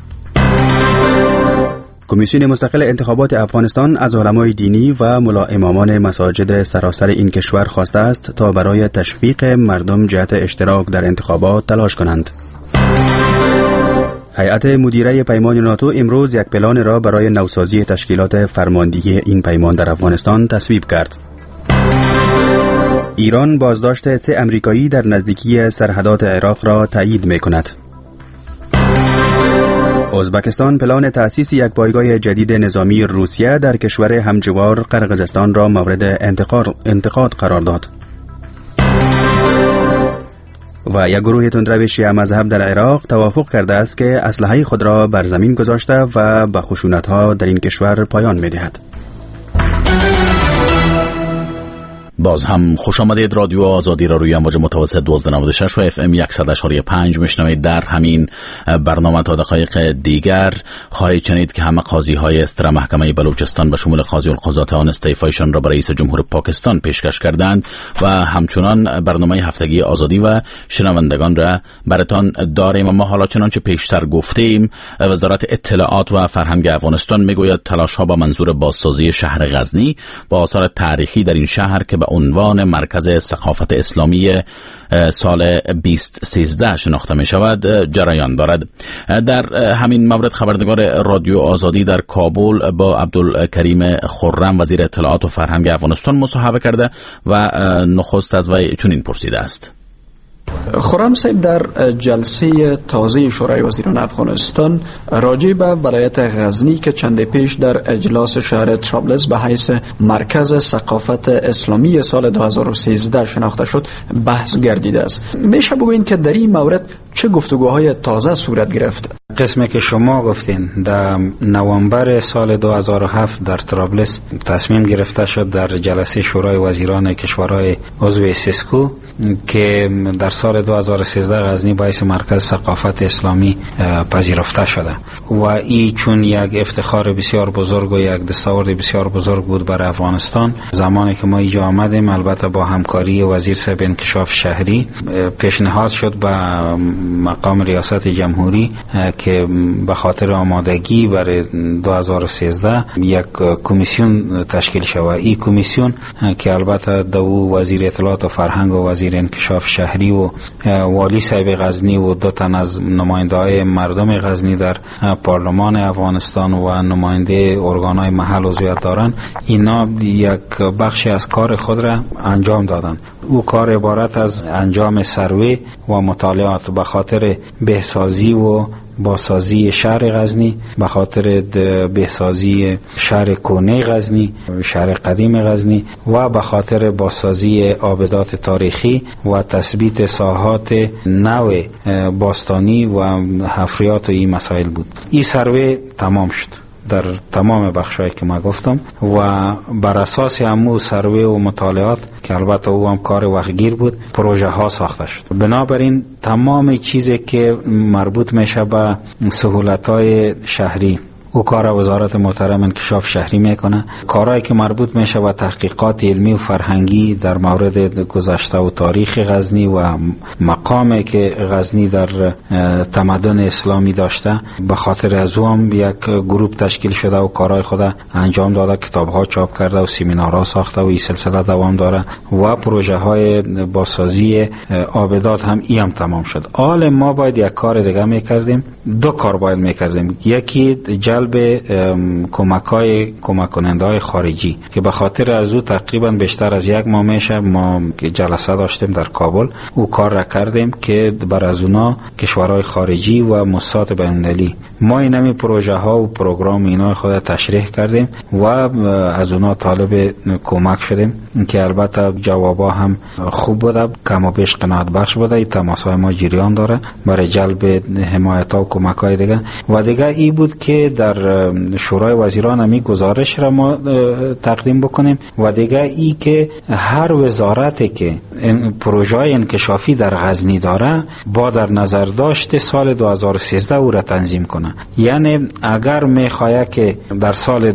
کمیسیون مستقل انتخابات افغانستان از علمای دینی و ملا امامان مساجد سراسر این کشور خواسته است تا برای تشویق مردم جهت اشتراک در انتخابات تلاش کنند. هیئت مدیره پیمان ناتو امروز یک پلان را برای نوسازی تشکیلات فرماندهی این پیمان در افغانستان تصویب کرد. ایران بازداشت 3 امریکایی در نزدیکی سرحدات عراق را تایید می‌کند. ازبکستان پلان تأسیس یک پایگاه جدید نظامی روسیه در کشور همجوار قرقیزستان را مورد انتقاد قرار داد. و یک گروه تندرو شیعه مذهب در عراق توافق کرده است که اسلحه خود را بر زمین گذاشته و به خشونت‌ها در این کشور پایان می‌دهد. باز هم خوش آمدید. رادیو آزادی را روی امواج متوسط 1296 و FM 100.5 میشنوید. در همین برنامه تا دقایق دیگر خواهید شنید که همه قاضی های استر محکمه بلوچستان به شمول قاضی القضات آن استعفایشان را به رئیس جمهور پاکستان پیشکش کردند و همچنان برنامه هفتگی آزادی و شنوندگان را براتان داریم. اما حالا چنانچه پیشتر گفتیم، وزارت اطلاعات و فرهنگ افغانستان میگوید تلاش ها با منظور بازسازی شهر غزنی با آثار تاریخی در این شهر که به عنوان مرکز ثقافت اسلامی سال 2013 شناخته می شود جریان دارد. در همین مورد خبرنگار رادیو آزادی در کابل با عبدالکریم خرم وزیر اطلاعات و فرهنگ افغانستان مصاحبه کرده و نخست از وی چنین پرسیده است. خرم صاحب، در جلسه تازه شورای وزیران افغانستان راجع به ولایت غزنی که چند پیش در اجلاس شهر طرابلس به حیث مرکز ثقافت اسلامی سال 2013 شناخته شد بحث گردیده است. میشه بگویید که در این مورد چه گفتگوهای تازه صورت گرفت؟ قسمی که شما گفتین در نوامبر سال 2007 در طرابلس تصمیم گرفته شد در جلسه شورای وزیران کشورهای عضو سیسکو که در سال 2013 غزنی باعث مرکز ثقافت اسلامی پذیرفته شده و این چون یک افتخار بسیار بزرگ و یک دستاورد بسیار بزرگ بود برای افغانستان. زمانی که ما اینجا آمدیم البته با همکاری وزیر صاحب انکشاف شهری پیشنهاد شد به مقام ریاست جمهوری که به خاطر آمادگی برای 2013 یک کمیسیون تشکیل شود. این کمیسیون که البته دو وزیر اطلاعات و فرهنگ و وزیر انکشاف شهری و والی صاحب غزنی و 2 تن از نماینده‌های مردم غزنی در پارلمان افغانستان و نماینده ارگان‌های محل عضویت دارند، اینا یک بخشی از کار خود را انجام دادند. او کار عبارت از انجام سروی و مطالعات به خاطر بهسازی و بازسازی شهر غزنی، به خاطر بهسازی شهر کهنه غزنی، شهر قدیم غزنی و به خاطر بازسازی آبدات تاریخی و تثبیت ساحات نو باستانی و حفریات و این مسائل بود. این سروی تمام شد در تمام بخشایی که ما گفتم و بر اساس همون سروی و مطالعات که البته او هم کار وقتگیر بود پروژه ها ساخته شد. بنابراین تمام چیزی که مربوط میشه به سهولت های شهری او کار وزارت محترم انکشاف شهری میکنه. کارهایی که مربوط میشه به تحقیقات علمی و فرهنگی در مورد گذشته و تاریخ غزنی و مقامی که غزنی در تمدن اسلامی داشته، به خاطر از او هم یک گروه تشکیل شده و کارهای خود انجام داده، کتاب‌ها چاپ کرده و سمینارها ساخته و این سلسله دوام داره و پروژه های بازسازی آبدات هم هم تمام شد. حال ما باید یک کار دیگه میکردیم، دو کار باید میکردیم. یکی جلب کمک کننده های خارجی که به خاطر از او تقریبا بیشتر از یک ماه میشه ما جلسه داشتیم در کابل، او کار را کردیم که بر از اونا کشورهای خارجی و مؤسسات بین‌المللی ما اینمی پروژه ها و پروگرام اینا خود تشریح کردیم و از اونا طالب کمک شدیم که البته جوابا هم خوب بوده، کم و بیش قناعت بخش بوده. تماس های ما جریان داره برای جلب حمایت ها و کمک های دیگه. و دیگه ای بود که در شورای وزیران همی گزارش را ما تقدیم بکنیم و دیگه ای که هر وزارتی که پروژه انکشافی در غزنی داره با در نظر داشت سال 2013 او را تنظیم کنه. یعنی اگر میخواد که در سال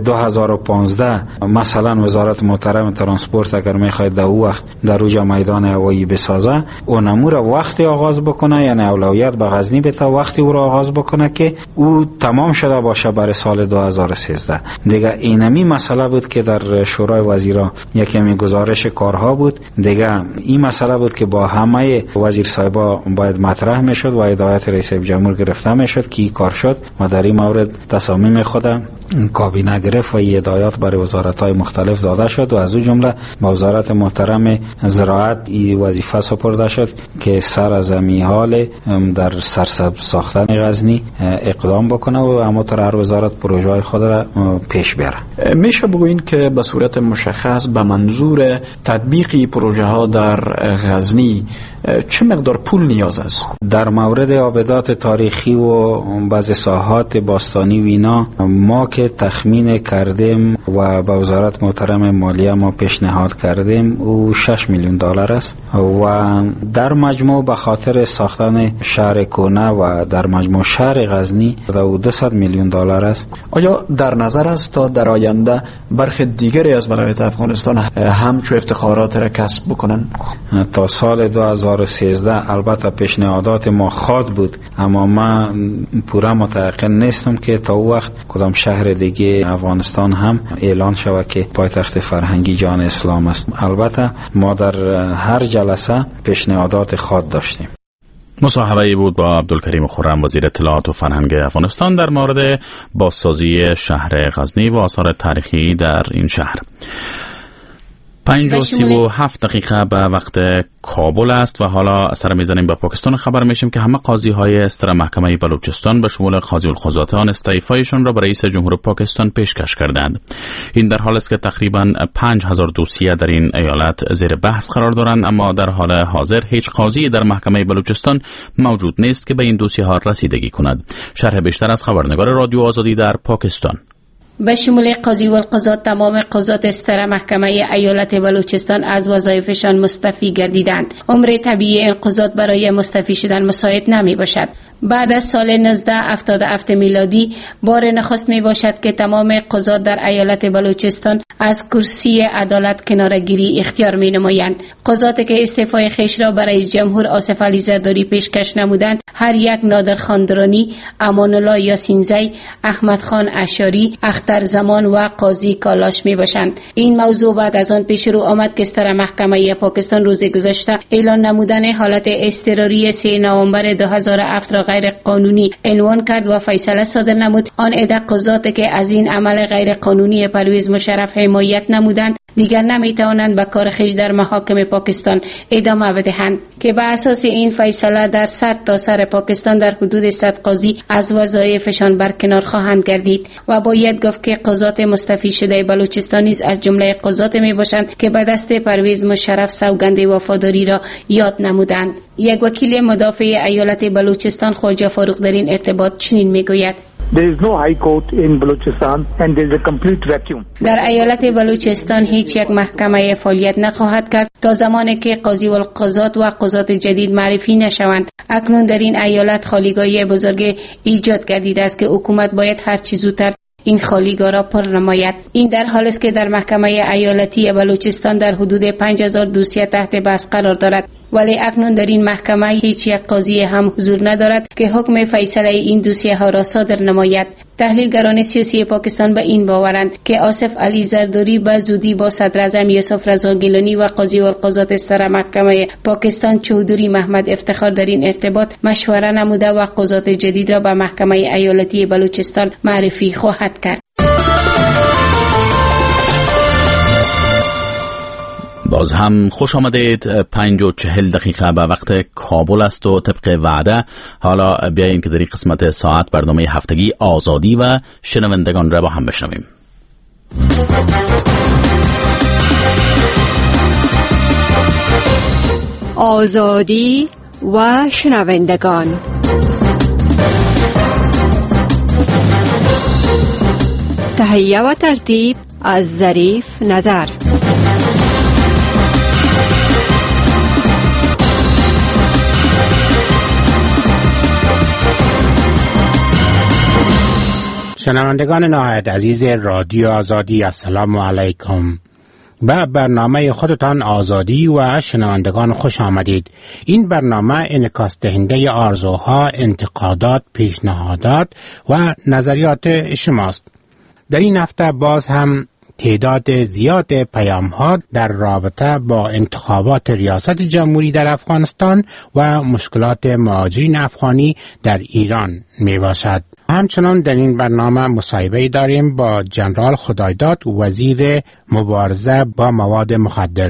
2015 مثلا وزارت محترم ترانسپورت اگر میخواد در وقت در اوج میدان هوایی بسازه، اون امور وقتی آغاز بکنه، یعنی اولویت به غزنی بده وقتی او را آغاز بکنه که او تمام شده باشه برای سال 2013. دیگه اینمی مسئله بود که در شورای وزیران یکمی گزارش کارها بود. دیگه این مسئله بود که با همه وزیر صاحبا باید مطرح میشد و هدایت رئیس جمهور گرفته میشد که این کار شد و در این مورد تصامیم خود کابینه گرفت و هدایات برای وزارت‌های مختلف داده شد و از او جمله با وزارت محترم زراعت این وظیفه سپرده شد که سر از این حال در سرسبز ساختن غزنی اقدام بکنه و همونطور هر وزارت پروژه‌های خود را پیش بره. میشه بگوین که به صورت مشخص به منظور تطبیق پروژه ها در غزنی چه مقدار پول نیاز است؟ در مورد آبدات تاریخی و بعض ساحات باستانی و اینا ما که تخمین کردیم و به وزارت محترم مالیه ما پیشنهاد کردیم او 6 میلیون دلار است و در مجموع به خاطر ساختن شهر کونه و در مجموع شهر غزنی 200 میلیون دلار است. آیا در نظر است تا در آینده برخی دیگری از ولایت افغانستان همچو افتخارات را کسب بکنن؟ تا سال 2013 البته پیشنهادات ما خواد بود، اما من پورا متأکد نیستم که تا وقت کدام شهر دیگه افغانستان هم اعلان شود که پایتخت فرهنگی جان اسلام است. البته ما در هر جلسه پیشنهادات خواد داشتیم. مصاحبه‌ای بود با عبدالکریم خرم، وزیر اطلاعات و فرهنگ افغانستان، در مورد بازسازی شهر غزنی و آثار تاریخی در این شهر. 5:37 به وقت کابل است و حالا سر میزنیم به پاکستان. خبر میشیم که همه قاضی های استر محکمه بلوچستان به شمول قاضی القضات آن استعفایشان را به رئیس جمهور پاکستان پیشکش کردند. این در حالی است که تقریبا 5000 دوسیه در این ایالت زیر بحث قرار دارند، اما در حال حاضر هیچ قاضی در محکمه بلوچستان موجود نیست که به این دوسیه ها رسیدگی کند. شرح بیشتر از خبرنگار رادیو آزادی در پاکستان. به شمول قاضی والقضات تمام قضات استر محکمه ایالت بلوچستان از وظایفشان مستعفی گردیدند. عمر طبیعی این قضات برای مستعفی شدن مساعد نمی باشد. بعد از سال 1977 میلادی بار نخست می باشد که تمام قضات در ایالت بلوچستان از کرسی عدالت کنارگیری اختیار می نمایند. قضاتی که استعفای خیش را برای رئیس جمهور آصف علی زرداری پیشکش نمودند هر یک نادر خان درانی، امان الله یاسینزی، احمد خان اشاری، اختر زمان و قاضی کالاش می باشند. این موضوع بعد از آن پیش رو آمد که استر محکمه پاکستان روز گذشته اعلان نمودن حالت اضطراری 3 نوامبر 2007 را غیر قانونی عنوان کرد و فیصله صادر نمود آن عده قضاتی که از این عمل غیر قانونی پرویز مشرف حمایت نمودند دیگر نمیتوانند به کار خویش در محاکم پاکستان ادامه بدهند که به اساس این فیصله در سر تا سر پاکستان در حدود 100 قاضی از وظایفشان برکنار خواهند گردید و باید گفت که قضات مستعفی شده بلوچستان نیز از جمله قضات می باشند که به دست پرویز مشرف سوگند وفاداری را یاد نمودند. یک وکیل مدافع ایالت بلوچستان خواجه فاروق در این ارتباط چنین میگوید: There is no high court in Balochistan and there is a complete vacuum. در ایالت بلوچستان هیچ یک محکمه فعالیت نخواهد کرد تا زمانی که قاضی والقضات و قضات جدید معرفی نشوند. اکنون در این ایالت خالیگاهی بزرگ ایجاد گردیده است که حکومت باید هر چه زودتر این خالیگاه را پر نماید. این در حالی است که در محکمه ایالتی بلوچستان در حدود 5000 دوسیه تحت بحث قرار دارد، ولی اکنون در این محکمه هیچ یک قاضی هم حضور ندارد که حکم فیصله این دوسیه ها را صادر نماید. تحلیلگران سیاسی پاکستان به این باورند که آصف علی زرداری به زودی با صدر اعظم یوسف رضا گیلانی و قاضی القضات سر محکمه پاکستان چودری محمد افتخار در این ارتباط مشوره نموده و قضات جدید را به محکمه ایالتی بلوچستان معرفی خواهد کرد. باز هم خوش آمدید. 5:40 به وقت کابل است و طبق وعده حالا بیاییم که در این قسمت ساعت برنامه هفتگی آزادی و شنوندگان را با هم بشنویم. آزادی و شنوندگان. تهیه و ترتیب از ظریف نظر. شنوندگان نهایت عزیز رادیو آزادی، السلام علیکم. به برنامه خودتان آزادی و شنوندگان خوش آمدید. این برنامه انعکاس دهنده آرزوها، انتقادات، پیشنهادات و نظریات شماست. در این هفته باز هم تعداد زیاد پیام‌ها در رابطه با انتخابات ریاست جمهوری در افغانستان و مشکلات مهاجرین افغانی در ایران می باشد. همچنان در این برنامه مصاحبه داریم با جنرال خدایداد، وزیر مبارزه با مواد مخدر.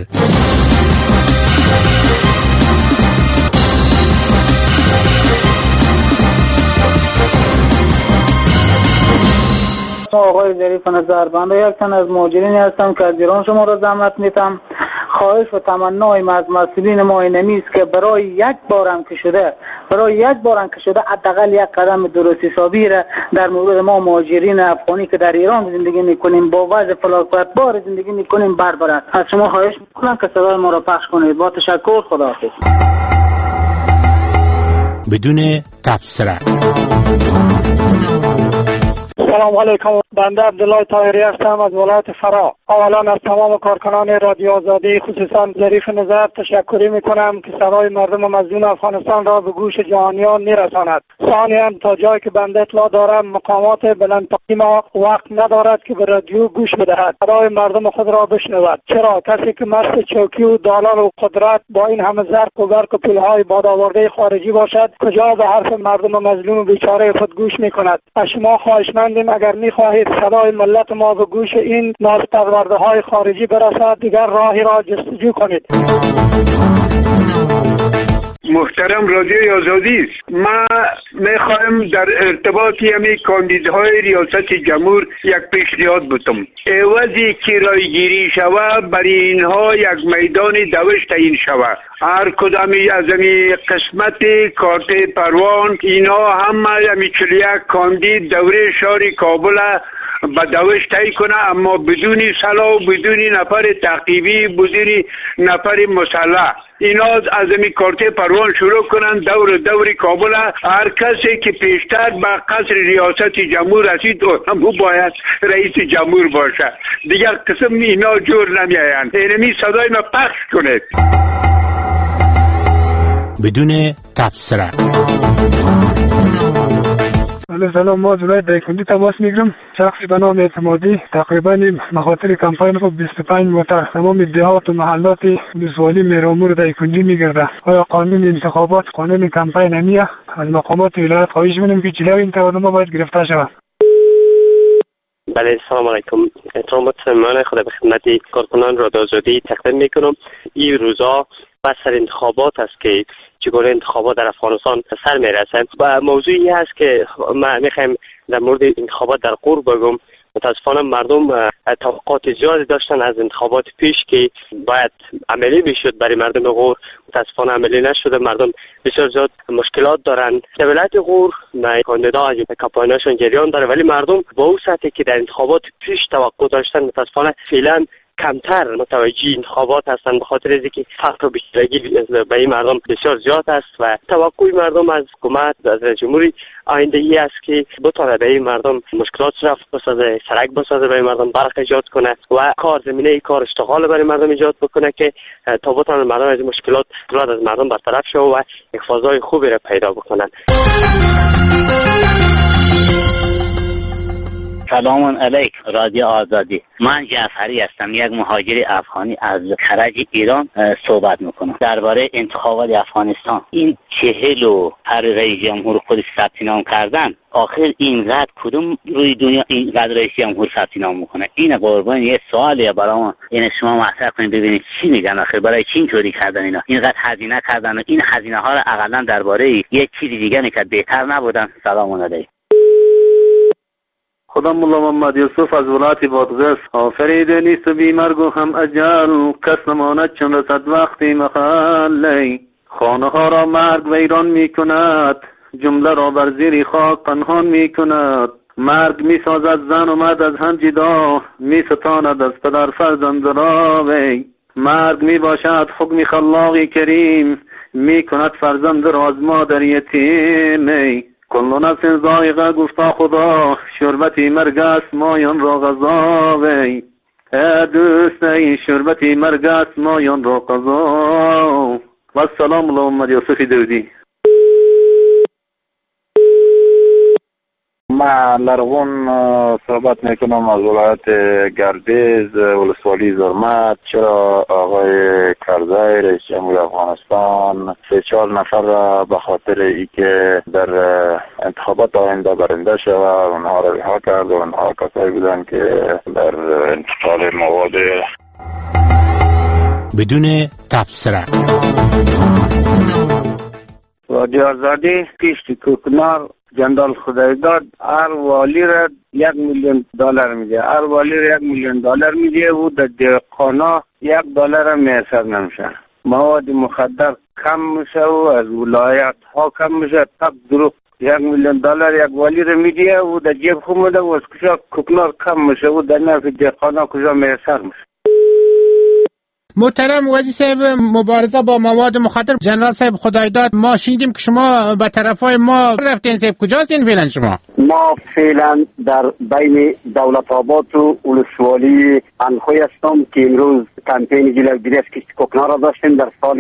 آقای ظریف نظر، بنده یک تن از مهاجرینی هستم که از ایران شما را زحمت میتم. خواهش و تمنای ما از مسئولین ما اینمی است که برای یک بارم که شده حداقل یک قدم درست حسابی را در مورد ما مهاجرین افغانی که در ایران زندگی میکنیم، با وضع فلاکتبار زندگی میکنیم بردارد. از شما خواهش میکنم که صدای ما را پخش کنید. با تشکر، خداحافظ. بدون تبصره. سلام علیکم. بنده عبدالله طاهری هستم از ولایت فرا. اولا از تمام کارکنان رادیو آزادی، خصوصا ظریف نظر، تشکری میکنم که صدای مردم مظلوم افغانستان را به گوش جهانیان میرساند. ثانیاً تا جایی که بنده اطلاع دارم مقامات بلندپایه ما وقت ندارد که به رادیو گوش بدهد، صدای مردم خود را بشنود. چرا کسی که مست چوکی و دلال و قدرت با این همه زرق و برق و پولهای بادآورده خارجی باشد، کجا به حرف مردم مظلوم و بیچاره خود گوش میکند؟ از شما خواهشمندیم اگر میخواهید صدای ملت ما به گوش این نازپرورده های خارجی برسد، دیگر راهی را جستجو کنید. محترم رادیوی آزادی است. ما میخوایم در ارتباطی همی کاندیدهای ریاست جمهور یک پیشنهاد بودم. عوضی کرایه‌گیری شوه برای اینها یک میدان دوش تعیین شوه. هر کدامی از این قسمت کارت پروان اینا همه همی 41 کاندید دوره شهر کابل با دوش تایی کنه، اما بدون سلاح، بدون نفر تعقیبی، بدون نفر مسلح. اینا از این کارت پروان شروع کنن دور کابل. هر کسی که پیشتر به قصر ریاست جمهور رسید هم باید رئیس جمهور باشه. دیگر قسم اینا جور نمیاین. اینمی صدای ما پخش کنید بدون تبصره. سلام، ما جلوی دایکندی تماس میگیرم. شخصی به نام اعتمادی تقریبا مخاطر کمپاین خود 25 موتر تمام دیهات و محلات ولسوالی میرامور دایکندی میگرده. آیا قانون انتخابات، قانون کمپاین همیه؟ از مقامات ولایت خواهش میکنم که جلوی این تورم باید گرفته شود. بله، سلام علیکم. احترامات صمیمانه خدا به خدمت کارکنان رادیو آزادی تقدیم میکنم. این روزا پس از انتخابات است که چگونه انتخابات در افغانستان سر میرسند و موضوعی هست که ما میخوایم در مورد انتخابات در غور بگم. متاسفانه مردم توقعات زیادی داشتن از انتخابات پیش که باید عملی بشد برای مردم غور. متاسفانه عملی نشده. مردم بسیار زیاد مشکلات دارن. در ولایت غور کاندیدا کمپاینشون جریان داره، ولی مردم با اون سطحی که در انتخابات پیش توقع داشتن متاسفانه فعلا کمتر متوجه انتخابات هستند، به خاطر اینکه فقر و بیچارگی به این مردم بسیار زیاد است و توقع مردم از حکومت از جمهوری آینده‌ای است که بتونه به این مردم مشکلات رفع بسازه، سرک بسازه، به این مردم برق ایجاد کنه و کار زمینه کار اشتغال برای مردم ایجاد بکنه که تا بتونه مردم از مشکلات از مردم برطرف شوه و یک فضای خوبی را پیدا بکنن. سلام علیک رادیو آزادی. من جعفری هستم، یک مهاجر افغانی از کرج ایران صحبت میکنم درباره انتخابات افغانستان. این 40 رئیس جمهور خود ثبت نام کردن، آخر اینقدر کدوم روی دنیا اینقدر رئیس جمهور ثبت نام میکنه؟ این قربان یه سوالیه برام، این شما مطرح کنید ببینید چی میگن آخر، برای چی اینطوری کردن اینا؟ اینقدر هزینه کردن و این هزینه ها رو اقلا درباره یک چیز دیگه میکرد بهتر نبودن؟ سلام علیکم. خودم مولا محمد یوسف از ولایت بادغیس. آفریده نیست بی مرگ و هم اجل، کس نماند چون رسد وقتی محلی. خانه ها را مرگ ویران می کند، جمله را بر زیر خاک پنهان می کند. مرگ می سازد زن و مرد از هم جدا، می ستاند از پدر فرزند را وی. مرگ می باشد حکم خلاقی کریم، می کند فرزند را از مادر یتیمی. کل نفس ذائقه گفتا خدا، شربتی مرگ است مایان را غذا وی. دوست ای شربتی مرگ است مایان را غذا. و السلام علی محمد یوسف دودی. من لرغون صحبت میکنم از ولایت گردیز ولسوالی زرمت. چرا آقای کرزی رئیس جمهور افغانستان 3-4 نفر را به خاطر اینکه در انتخابات آینده برنده شود اونها را رها کرد و اونها کسایی بودن که در انتقال مواد بدون تبصره. رادیو آزادی کشت کوکنار جندال خدایداد هر والی را $1,000,000 میده، هر والی را $1,000,000 میده و در دهقانا $1 هم میسر نمیشه. مواد مخدر کم میشه و از ولایت ها کم میشه. تب دروغ $1,000,000 یک والی را میده و در جیب خود میده و از کجا کوکنار کم میشه و در نفع دهقانا کجا میسر میشه. محترم وزیر صاحب، مبارزه با مواد مخدر، جنرال صاحب خدایداد، ما شنیدیم که شما به طرفای ما رفتین. صاحب کجاستین فعلا شما؟ ما فعلا در بین دولت آباد و ولسوالی انخوی هستم که امروز کمپین جلوگیری از کشت کوکنار را داشتیم. در سال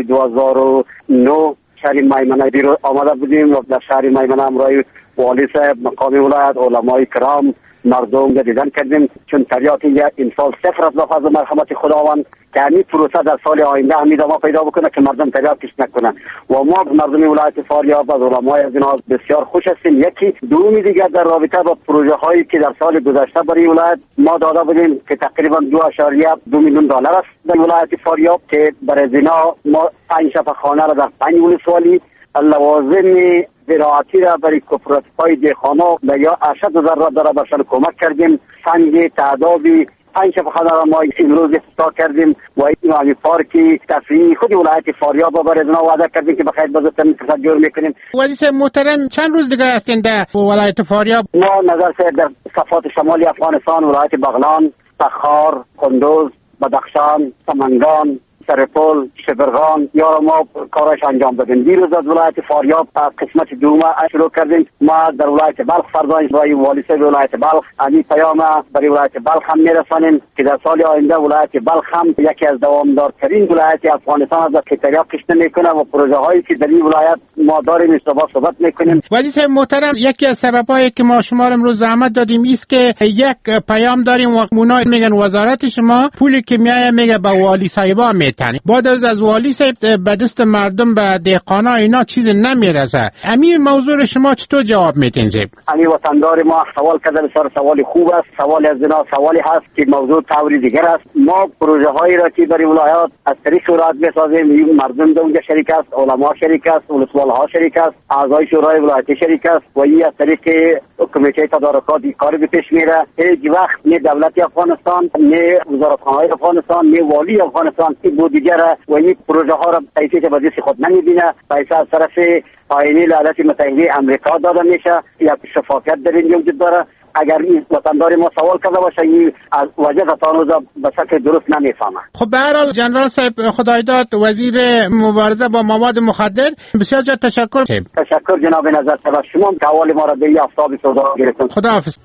2009 شهر میمنه بیرون آمده بودیم و در شهر میمنه همراه والی صاحب، مقام ولایت، علمای کرام، مردم دیدن کردیم. چون تریاک این سال صفر از لحاظ مرحمت خداوند که همین پروسه در سال آینده هم ادامه پیدا بکنه که مردم تریاکش نکنه و ما مردم ولایت فاریاب از علمای از اینها بسیار خوش هستیم. یکی دومی دیگر در رابطه با پروژه هایی که در سال گذشته برای ولایت ما داده بودیم که تقریبا $2.2 میلیون است در ولایت فاریاب که برای زینا ما 5 شفاخانه را در 5 ولسوالی، لوازم زراعتی را برای کوپراتیف‌های دهقانا و یا ارشد ضرورت داره برشان کمک کردیم. سنگ تعدادی 5 شفاخانه را ما امروز افتتاح کردیم و این پارکی تفریحی خود ولایت فاریاب برای ازنا وعده کردیم که بخیر بزرگترین اقتصاد جور میکنیم. وزیر محترم چند روز دیگه هستین در ولایت فاریاب؟ ما نظر در صفات شمالی افغانستان، ولایت بغلان، تخار، کندوز، بدخشان، سمنگان، سرپل، شبرغان یا ما کارش انجام دادیم. دیروز از ولایت فاریاب قسمت دوم شروع کردیم. ما در ولایت بلخ فردا برای والی صاحب ولایت بلخ این پیام برای ولایت بلخ هم میرسانیم که در سال آینده ولایت بلخ هم یکی از دوامدارترین ولایت افغانستان است که تریاک کشته میکنه و پروژه هایی که در این ولایت ما داریم اشتباه صحبت میکنیم. وزیر صاحب محترم، یکی از سببایی که ما شما امروز زحمت دادیم است که یک پیام داریم و اونا میگن وزارت شما پولی که میایه میگه به والی صاحبا بعد از والی صاحب به دست مردم به دهقانا اینا چیز نمیرسه. همین موضوع شما چطور جواب میدین زیب؟ همین وطندار ما سوال کرده، بسیار سوال خوب است. سوال از اینا سوالی هست که موضوع طوری دیگر است. ما پروژه هایی را که برای ولایات از طریق شورای میسازیم، مردم در اونجا شریک است، علما شریک است، ولسوال ها شریک است، اعضای شورای ولایتی شریک است و این از طریق کمیته تدارکات کار به پیش میره. هیچ وقت نه دولت افغانستان، نه وزارتخانه افغانستان، نه والی افغانستان این دیگر و این پروژه ها را پیسه به دست خود نمیبینه. پیسه از طرف آینه ایالات متحده آمریکا داده میشه. یک شفافیت در اینجا وجود داره اگر این وطندار ما سوال کرده باشه این از وضعیت تانوزا به شکل درست نمیفهمه. خب به هر حال جنرال صاحب خدایداد وزیر مبارزه با مواد مخدر بسیار زیاد تشکر. تشکر جناب نظر و شما که اول ما را به این آفتاب سودا گرفتن. خداحافظ.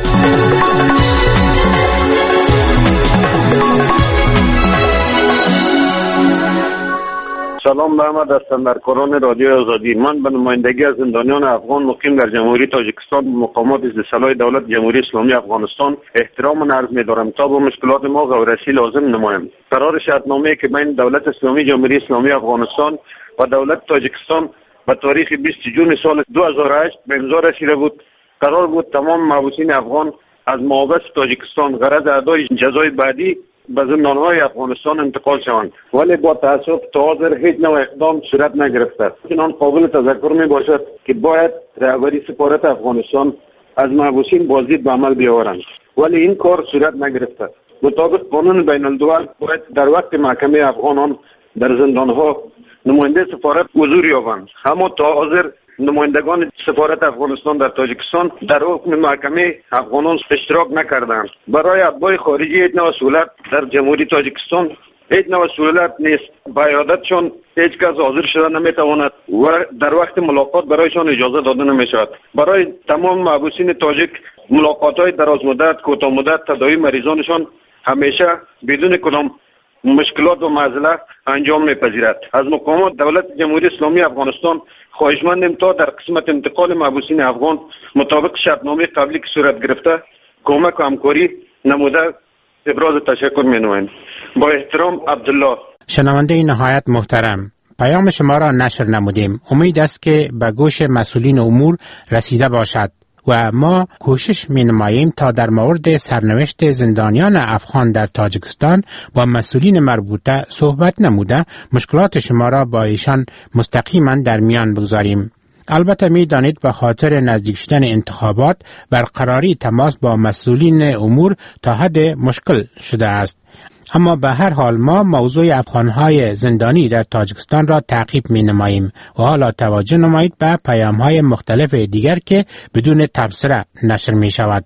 سلام به همه دستاندرکاران رادیو آزادی. من به نمایندگی از زندانیان افغان مقیم در جمهوری تاجیکستان به مقامات زیرسالار دولت جمهوری اسلامی افغانستان احترام عرض می‌دارم تا با مشکلات ما غوررسی لازم نمایم. قرار شرطنامه‌ای که بین دولت اسلامی جمهوری اسلامی افغانستان و دولت تاجیکستان به تاریخ 20 جون سال 2008 به امضا رسیده بود. قرار بود تمام محبوسین افغان از محابس تاجیکستان غرض ادای جزای بعدی به زندانهای افغانستان انتقال شوند، ولی با تاسف تا حاضر هیچ نوع اقدام صورت نگرفته. چنان قابل تذکر می باشد که باید رهبری سفارت افغانستان از محبوسین بازدید به عمل بیاورند، ولی این کار صورت نگرفته. مطابق قانون بین الملل باید در وقت محکمه افغانان در زندانها نماینده سفارت حضور یابند، اما تا حاضر نمایندگان سفارت افغانستان در تاجیکستان در حکم محکمه افغانان اشتراک نکردند. برای اتباع خارجی هیچ نوع سهولت در جمهوری تاجیکستان هیچ نوع سهولت نیست. به عیادتشان هیچ کس حاضر شده نمیتواند و در وقت ملاقات برایشان اجازه داده نمیشود. برای تمام محبوسین تاجیک ملاقات‌های دراز مدت، کوتاه مدت تداوی مریضانشان همیشه بدون کدام مشکلات و معضله انجام میپذیرد. از مقامات دولت جمهوری اسلامی افغانستان خواهشمندیم تا در قسمت انتقال محبوسین افغان مطابق شرطنامه قبلی که صورت گرفته کمک و همکاری نموده ابراز تشکر می‌نماییم. با احترام، عبدالله. شنونده نهایت محترم، پیام شما را نشر نمودیم. امید است که به گوش مسئولین امور رسیده باشد و ما کوشش می نماییم تا در مورد سرنوشت زندانیان افغان در تاجیکستان با مسئولین مربوطه صحبت نموده مشکلات شما را با ایشان مستقیما در میان بگذاریم. البته می دانید به خاطر نزدیک شدن انتخابات برقراری تماس با مسئولین امور تا حد مشکل شده است. اما به هر حال ما موضوع افغانهای زندانی در تاجیکستان را تعقیب می نماییم و حالا توجه نمایید به پیامهای مختلف دیگر که بدون تبصره نشر می شود.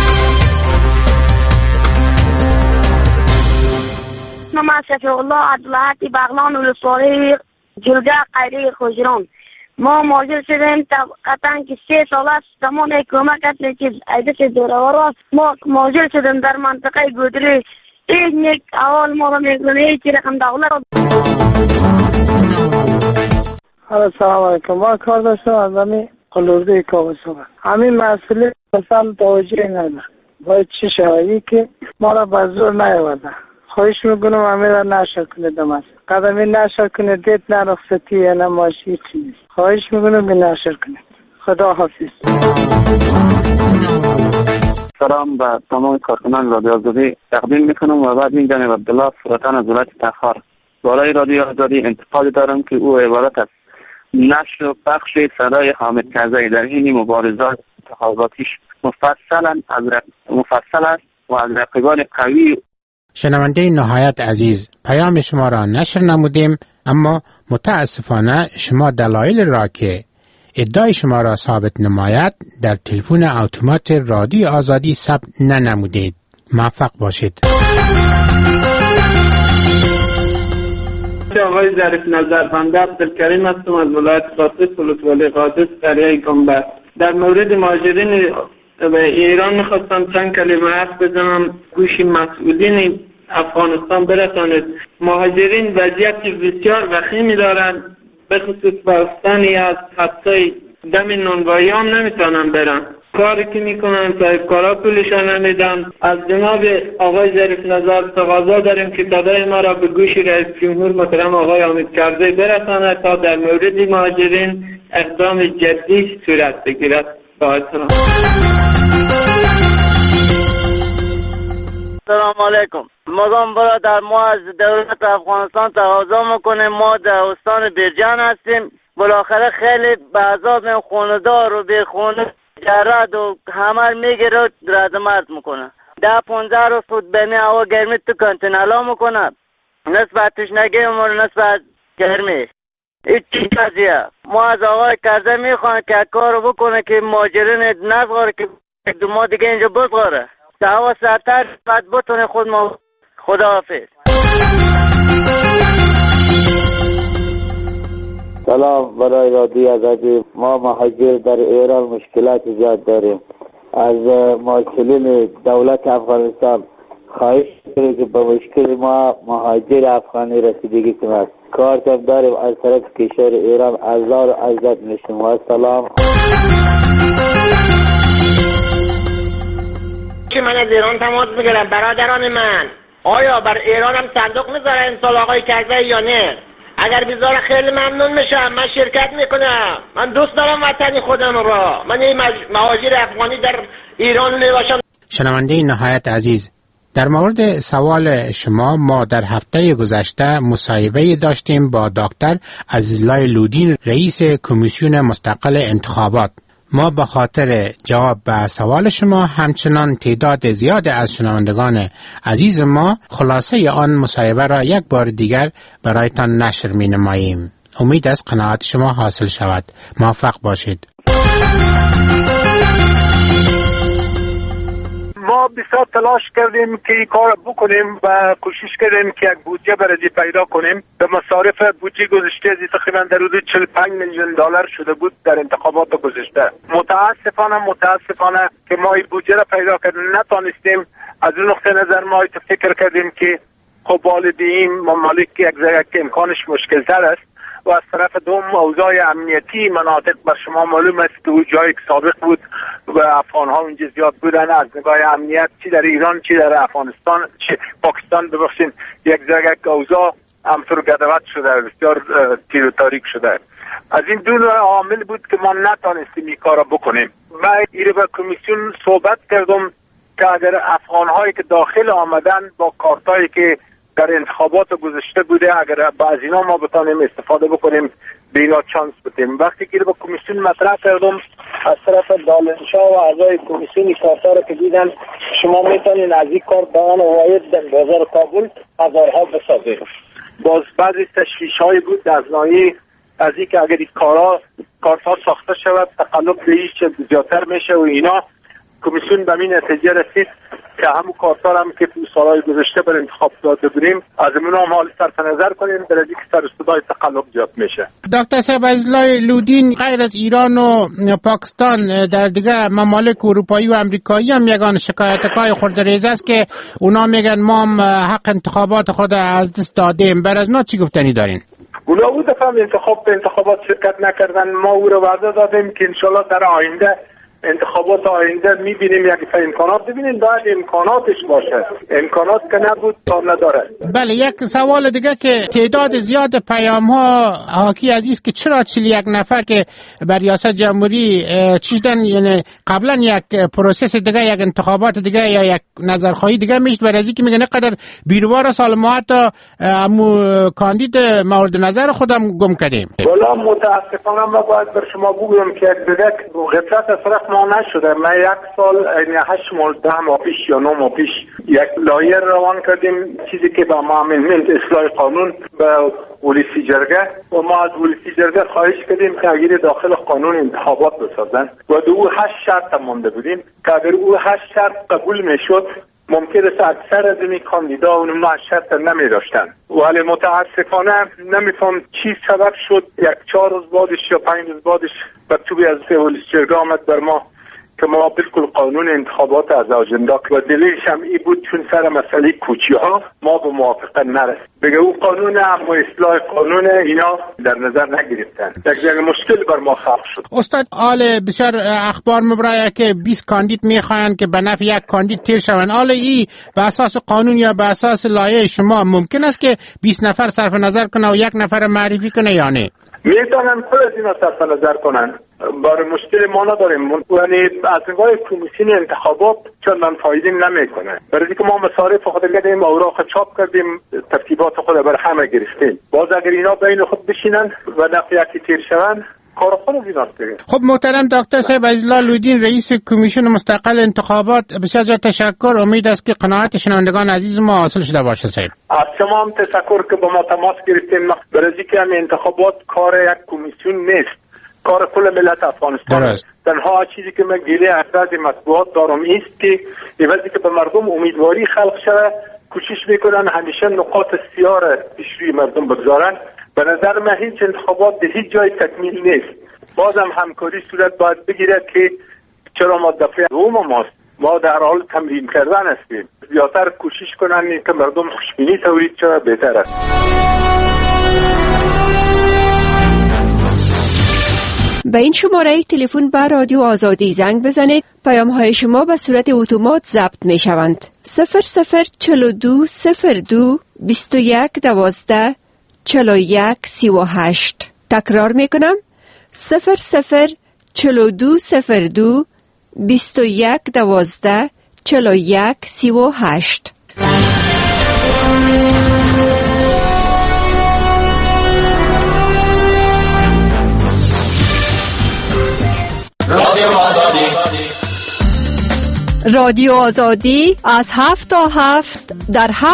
من شفیع الله عبدالحتی بغلان ولسوالی جلگه قیلی خوجران. ما ماجر شدیم قطعا که 3 سال است تمام کمکت نیچید ایدش دوروار ما ماجر شدیم در منطقه گودری یک اول ما رو میکنه ایچی رقم دولت. السلام علیکم. ما کار داشتم از همین قلورده کابسو همین مسئله مثلا توجه ندارم باید چی شوایی که ما را بزرگ نیاورده. خواهش میکنم همین را نشر کنید دمست قدمی نشر کنید دیت نرخصتی یا نماشی چیز خواهش میکنم که نشر کنید. خدا حافظ. سلام به تمام کارکنان رادیو آزادی تقدیم میکنم و بعد این جانب عبدالله سلطان از ولایت تخار. بالای رادیو آزادی انتقاد دارم که او عبارت است نشر و پخش صدای حامد کرزی در حین مبارزات انتخاباتیش مفصل است و از رقیبان قوی. شنونده نهایت عزیز، پیام شما را نشر نمودیم، اما متاسفانه شما دلایل را که ادعای شما را ثابت نماید در تلفن اتومات رادیو آزادی ثبت ننمودید. موفق باشید. آقای ظریف نظر بنده عبدالکریم هستم از ولایت قادس ولسوالی قادس قریه گنبد. در مورد مهاجرین به ایران میخواستم چند کلمه حرف بزنم گوش مسئولین افغانستان برساند. مهاجرین وضعیت بسیار وخیمی دارند، به خصوص باستانی از حتی دم نونوایی هم نمیتونن برن. کاری که میکنن صاحب کارا پولشان نمیدن. از جناب آقای ظریف نظر تقاضا داریم که صدای ما را به گوش رئیس جمهور محترم آقای حامد کرزی برساند تا در مورد مهاجرین اقدام جدی صورت بگیرد. با احترام. سلام علیکم. مقام برادر، ما از دولت افغانستان تقاضا میکنیم، ما در استان بیرجان هستیم، بالاخره خیلی به عذاب خوندار و بی خونه جرد و همه میگیره ردمرد میکنه. 10-15 روز فوت بینی هوا گرمی تو کانتینالا میکنه، نسبت تشنگی امور نسبت گرمی. این چی قضیه؟ ما از آقای کرزی میخوایم که کارو بکنه که مهاجرین نزغاره که یک دو ماه دیگه اینجا بگذاره تا هوا سرتر بعد بتونه خود ما. خداحافظ. سلام برای رادیو آزادی. ما مهاجر در ایران مشکلات زیاد داریم. از مسئولین دولت افغانستان خواهش کنیم که به مشکل ما مهاجر افغانی رسیدگی کند. کارت هم داریم از طرف کشور ایران. عزار و عزت میشیم. و سلام. که من از ایران تماس میگیرم. برادران من، آیا بر ایران هم صندوق میذاره امسال آقای کرزی یا نه؟ اگر بیزاره خیلی ممنون میشم. من شرکت میکنم. من دوست دارم وطنی خودم را. من این مهاجر افغانی در ایران میباشم. شنونده نهایت عزیز، در مورد سوال شما ما در هفته گذشته مصاحبه داشتیم با دکتر عزیزالله لودین، رئیس کمیسیون مستقل انتخابات. ما به خاطر جواب به سوال شما همچنان تعداد زیاد از شنوندگان عزیز ما خلاصه آن مصاحبه را یک بار دیگر برایتان نشر می نماییم. امید است قناعت شما حاصل شود. موفق باشید. ما بسیار تلاش کردیم که این کار بکنیم و کوشش کردیم که یک بودجه برای پیدا کنیم. به مصارف بودجه گذشته تقریبا در حدود 45 میلیون دلار شده بود در انتخابات گذشته. متاسفانه که ما این بودجه را پیدا کردیم نتانستیم. از اون نقطه نظر ما فکر کردیم که خب والدین ممالک یک ذره که امکانش مشکل تر است و از طرف دوم اوضاع امنیتی مناطق بر شما معلوم است که او جایی که سابق بود و افغان ها اونجا زیاد بودن. از نگاه امنیت چی در ایران چی در افغانستان چی پاکستان ببخشید یک جگه که اوضاع همطور گدوت شده، بسیار تیر و تاریک شده. از این دو عامل بود که ما نتانستیم این کار را بکنیم. من ایره با کمیسیون صحبت کردم که اگر افغان هایی که داخل آمدن با کارتایی که در انتخابات گذشته بوده اگر بعض اینا ما بتانیم استفاده بکنیم به اینا چانس بدیم. وقتی که با کمیسیون مطرح کردم از طرف دالنشاه و اعضای کمیسیون کارتا رو که دیدن شما میتونین از این کارت به آن واحد در بازار کابل هزارها بسازید. باز بعضی تشویش های بود از ناحیه از این که اگر این کارت ساخته شود تقلب به زیادتر میشه و اینا. کمیسیون به این نتیجه رسید که همون کارتار هم که سالهای گذشته بر انتخاب داده بودیم از امون هم حال صرف نظر کنیم در از که سر صدای تقلب زیاد میشه. دکتر صاحب عزیزالله لودین، غیر از ایران و پاکستان در دیگه ممالک اروپایی و امریکایی هم یگان شکایت‌های خردریز است که اونا میگن ما هم حق انتخابات خود از دست دادیم. بر از اونا چی گفتنی دارین؟ اونا او دفعه انتخابات شرکت نکردن. ما او رو وعده دادیم که انشالله در آینده انتخابات آینده میبینیم یک امکانات ببینیم باید امکاناتش باشه. امکانات که نبود تا نداره. بله، یک سوال دیگه که تعداد زیاد پیام ها حاکی عزیز که چرا 41 نفر که بر ریاست جمهوری چیدن، یعنی قبلا یک پروسس دیگه یک انتخابات دیگه یا یک نظرخواهی دیگه میشد بر از اینکه میگن قدر بیروار سال ما حتی کاندید مورد نظر خودم گم کردیم. والا متاسفانه ما باید بر شما بگویم که دیگه غفلت از طرف ما نشده. ما یک سال 8 ماه 10 ماه پیش یا 9 ماه پیش یک لایحه روان کردیم چیزی که با معاملت اصلاح قانون به ولسی جرگه و ما از ولسی جرگه خواهش کردیم که اگر داخل قانون انتخابات بسازن و دو 8 شرط مونده بودیم که اگر او 8 شرط قبول میشد ممکن است اکثر از این کاندیدا اون 8 شرط نمی داشتن. ولی متاسفانه نمیفهم چی سبب شد 4 روز بعدش یا 5 روز بعدش مکتوبی از ولسی جرگه آمد بر ما که ما بالکل قانون انتخابات از آجندا و دلیلش هم این بود چون سر مسئله کوچی ها ما به موافقه نرسید. بگه او قانون اما اصلاح قانون اینا در نظر نگرفتن. یک مشکل بر ما خلق شد. استاد آل بسیار اخبار مبرایه که 20 کاندید میخواین که به نفع یک کاندید تیر شون. آل ای به اساس قانون یا به اساس لایحه شما ممکن است که 20 نفر صرف نظر کنه و یک نفر معرفی کنه یا نه؟ میتونن خود از اینا صرف نظر کنن. برای مشکل ما نداریم. یعنی از نگاه کمیسیون انتخابات چون من فایده نمیکنه. برای اینکه ما مصارف خود کردیم، اوراق چاپ کردیم، ترتیبات خود بر همه گرفتیم. باز اگر اینا بین خود بشینن و نفع یکی تیر شون کار خود از ایناست دیگه. خب محترم دکتر صاحب عزیزالله لودین، رئیس کمیسیون مستقل انتخابات، بسیار زیاد تشکر. امید است که قناعت شنوندگان عزیز ما حاصل شده باشه. صاحب از شما هم تشکر که با ما تماس گرفتین. برای اینکه انتخابات کار یک کمیسیون نیست. کار کل ملت افغانستان درست. تنها چیزی که من گله از مطبوعات دارم است که عوضی که به مردم امیدواری خلق شده کوشش میکنن همیشه نقاط سیاه را پیش روی مردم بگذارن. به نظر من هیچ انتخابات به هیچ جای تکمیل نیست. بازم همکاری صورت باید بگیرد که چرا ما دفعه دوم ماست، ما در حال تمرین کردن هستیم. زیادتر کوشش کنن که مردم خوشبینی تولید شود بهتر است. به این شماره تلفن به رادیو آزادی زنگ بزنید. پیام های شما به صورت اتومات ضبط می شوند. 004202 2112 4138. تکرار می کنم 004202 2112 4138. رادیو آزادی از 7 تا 7 در